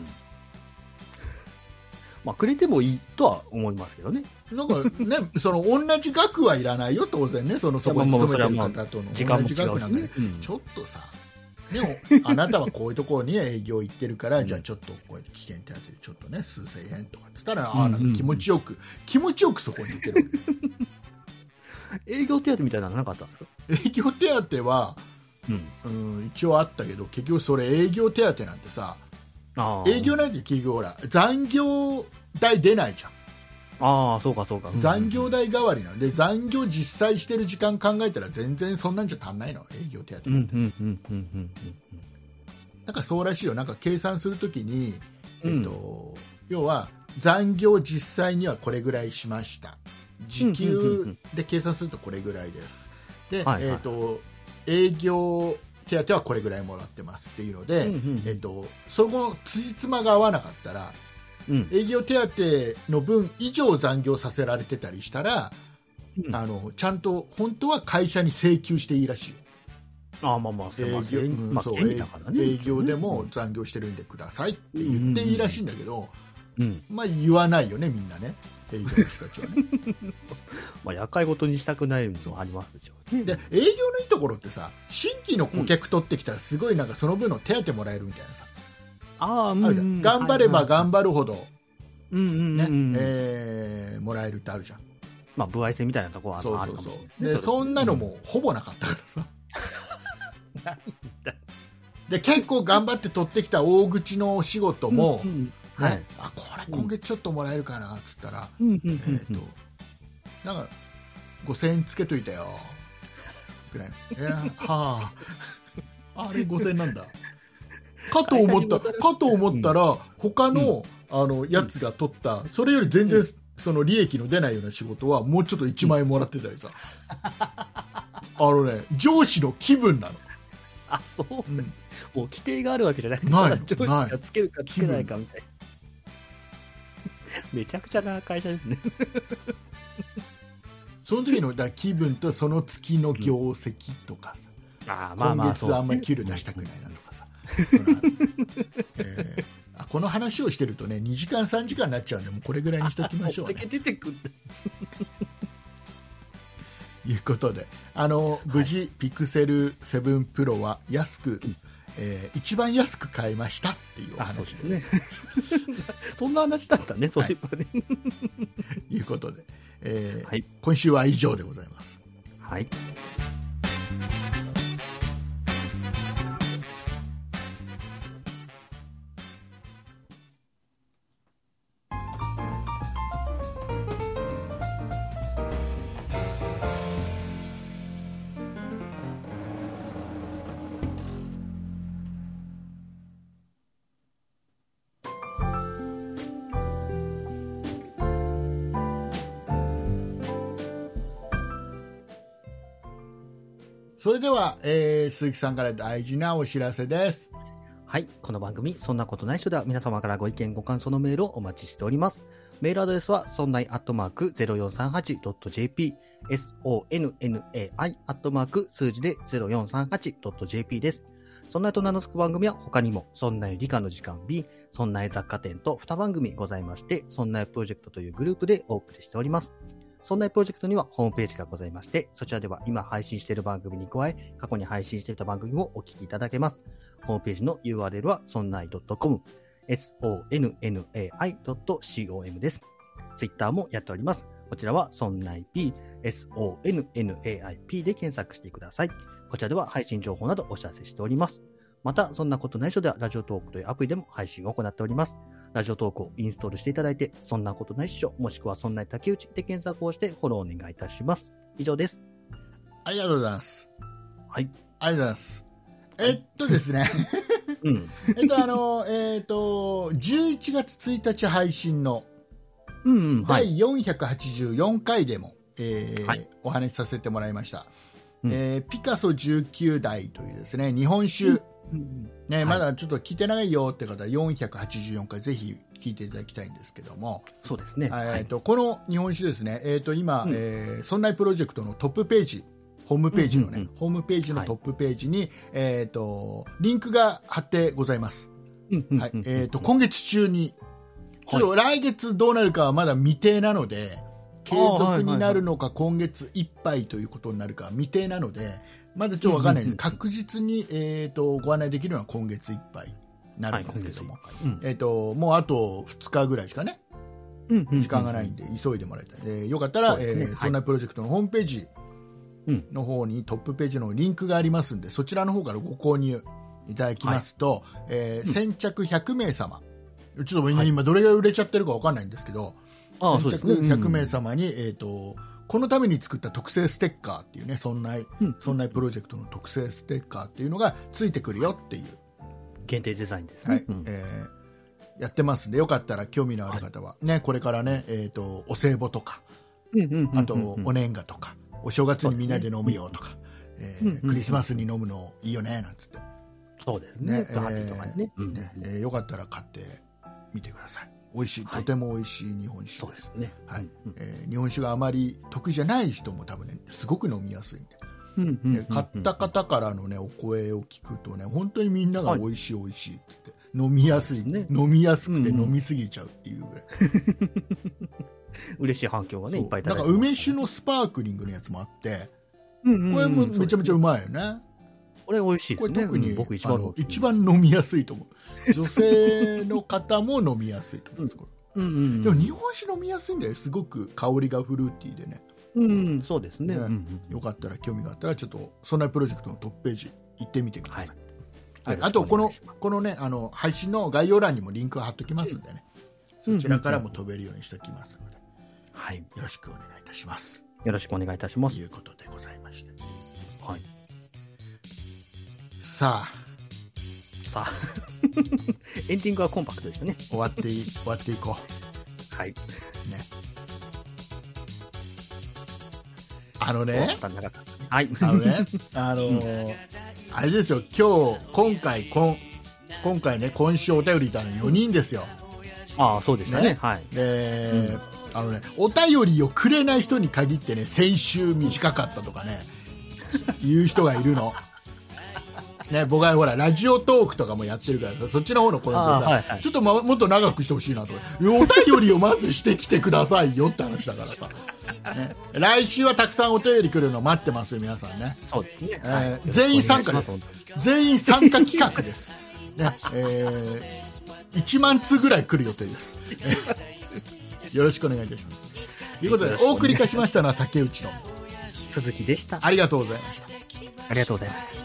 まあくれてもいいとは思いますけどね。 なんかね、その同じ額はいらないよ当然ね、そのそこに勤めてる方との同じ額なんかね、うん、ちょっとさ、でもあなたはこういうところに営業行ってるから、うん、じゃあちょっとこうやって危険手当でちょっとね数千円とかっつったら、うんうん、あなんか気持ちよく気持ちよくそこに行ってるわけ営業手当みたいなのなかったんですか。 営業手当は、うん、うん一応あったけど、結局それ営業手当なんてさ、あ営業なんて企業ほら残業代出ないじゃん。 ああそうかそうか、うん、 残業代代わりなんで、残業実際してる時間考えたら全然そんなんじゃ足んないの、営業手当なんて。なんかそうらしいよ。なんか計算するときに、えっと、うん、要は残業実際にはこれぐらいしました、時給で計算するとこれぐらいです、で、はいはい、えっと、営業手当はこれぐらいもらってますっていうので、うんうん、えっと、その辻褄が合わなかったら、うん、営業手当の分以上残業させられてたりしたら、うん、あのちゃんと本当は会社に請求していいらしいよ。 あまあまあ営業、まあ、そう営業でも残業してるんでくださいって言っていいらしいんだけど、うん、まあ言わないよねみんなね、営業の人たちはねまあ夜会ごとにしたくないのもありますでしょうね。 で営業のいいところってさ、新規の顧客取ってきたらすごいなんかその分の手当もらえるみたいなさ、ああ、うん、頑張れば頑張るほど、うんうんね、えー、もらえるってあるじゃん。 まあ歩合制みたいなところはあるかもしれない。 でそんなのもほぼなかったからさで結構頑張って取ってきた大口のお仕事も、うんうんはい、あこれ今月ちょっともらえるかなっつったら、うん、えー、となんかごせんえんつけといたよくらいの、いやはああれごせんえんなんだかと思ったかと思ったら他の、うん、あのやつが取ったそれより全然、うん、その利益の出ないような仕事はもうちょっといちまんえんもらってたりさ、うん、あのね上司の気分なの。 あそう、うん、もう規定があるわけじゃないない上司がつけるかつけないかみたいなめちゃくちゃな会社ですねその時のだ気分とその月の業績とかさ、うん、あまあまあ今月あんまり給料出したくないなとかさ、えー、あこの話をしてるとねにじかんさんじかんになっちゃうんでもうこれぐらいにしておきましょうね出てくるいうことであの無事、はい、ピクセルセブンプロは安く、うんえー、一番安く買いましたっていうお話ですねそんな話だったね、そういえばね、 はい、いうことで、えーはい、今週は以上でございます。 はい。 それでは、えー、鈴木さんから大事なお知らせです。 はい。この番組、そんなことない人では皆様からご意見、ご感想のメールをお待ちしております。メールアドレスは、そんないアットマーク ゼロよんさんはちドットジェーピー、ソンナイ アットマーク数字で ゼロよんさんはちドットジェーピー です。そんないと名の付く番組は他にも、そんない理科の時間 B、そんない雑貨店とに番組ございまして、そんないプロジェクトというグループでお送りしております。そんなプロジェクトにはホームページがございまして、そちらでは今配信している番組に加え、過去に配信していた番組もお聞きいただけます。ホームページの ユーアールエル は ソンナイドットコム、ソンナイドットコム です。ツイッターもやっております。こちらは ソンナイピー、ソンナイピー で検索してください。こちらでは配信情報などお知らせしております。また、そんなことない人ではラジオトークというアプリでも配信を行っております。ラジオトークをインストールしていただいて、そんなことないっしょ、もしくはそんな竹内で検索をしてフォローお願いいたします。以上です。 ありがとうございます。 はい。 ありがとうございます。えっとですね。うん。えっと、あの、えっと、じゅういちがつついたち配信の、うん、はい、だいよんひゃくはちじゅうよんかいでも、えーはい、お話しさせてもらいました。うんえー、ピカソじゅうきゅうだいというですね、日本酒、うんうんね、はい、まだちょっと聞いてないよって方はよんひゃくはちじゅうよんかいぜひ聞いていただきたいんですけども、 そうですね、 えーとはい、この日本酒ですね、えー、と今、うんえー、そんないプロジェクトのトップページ、ホームページのね、うんうんうん、ホームページのトップページに、はいえー、とリンクが貼ってございます、はいえー、と今月中にちょっと来月どうなるかはまだ未定なので、継続になるのか今月いっぱいということになるか未定なのでまだちょっと分からない、うんうんうん、確実に、えー、とご案内できるのは今月いっぱいになるんですけども、はいうんえー、ともうあとふつかぐらいしかね、うんうんうんうん、時間がないんで急いでもらいたい、えー、よかったら、ねえーはい、そんなプロジェクトのホームページの方にトップページのリンクがありますんで、そちらの方からご購入いただきますと、はいえー、先着ひゃくめいさま、ちょっと今どれぐらい売れちゃってるか分かんないんですけど、はい、先着ひゃくめいさまに、えー、とこのために作った特製ステッカーっていうね、そんな、うん、そんなプロジェクトの特製ステッカーっていうのがついてくるよっていう限定デザインですね、 はいうんえー、やってますんで、よかったら興味のある方は、はいね、これからね、えー、とお歳暮とか、うんうんうんうんうん、あとお年賀とかお正月にみんなで飲むよとか、ねえーうんうんうん、クリスマスに飲むのいいよねなんつって、 そうですね、ねえーとかねうんねえー、よかったら買ってみてください。美味しい、はい、とても美味しい日本酒です。そうですね。はい、うんえー、日本酒があまり得意じゃない人も多分ね、すごく飲みやすいんで、うんうんうんうん、買った方からのねお声を聞くとね、本当にみんなが美味しい美味しいって言って、はい、飲みやすい、ね、飲みやすくて飲みすぎちゃうっていうぐらい。 うんうん、嬉しい反響がねいっぱいいただいてます。なんか梅酒のスパークリングのやつもあって、うんうんうん、これもめちゃめちゃうまいよね。 これ美味しいですね。 これ特に、 うん、僕一番一番飲みやすいと思う。女性の方も飲みやすいと思うんです。これうんうんうん、でも日本酒飲みやすいんだよ。すごく香りがフルーティーでね。 うん、そうですね。ねうんうん、よかったら興味があったらちょっとそんなプロジェクトのトップページ行ってみてください。はいはい、あとこのこのねあの配信の概要欄にもリンクを貼っときますんでね。そちらからも飛べるようにしておきますので、はい、よろしくお願いいたします。 よろしくお願いいたします。 ということでございまして。 はい。 さあ、 さあエンディングはコンパクトでしたね。 終わってい終わっていこう。はい。ね。 あのね。 はい。 あのね。あのー、あれですよ。今日今回今今回ね今週お便りいたのよにんですよ。 ああそうでしたね。ねはい。 で、うん、あのねお便りをくれない人に限ってね先週短かったとかね言う人がいるの。ね、僕はほらラジオトークとかもやってるからさ、そっちの方のコメントさ、はいはい、ちょっと、ま、もっと長くしてほしいなと、お便りをまずしてきてくださいよって話だからさ、ね、来週はたくさんお便り来るの待ってますよ皆さんね。 そうですね、 えーはい、全員参加です。全員参加企画です、ねえー、いちまんつうぐらい来る予定です、よろしくお願いいたします。ということでお送りいたしましたのは竹内の鈴木でした。 ありがとうございました。 ありがとうございました。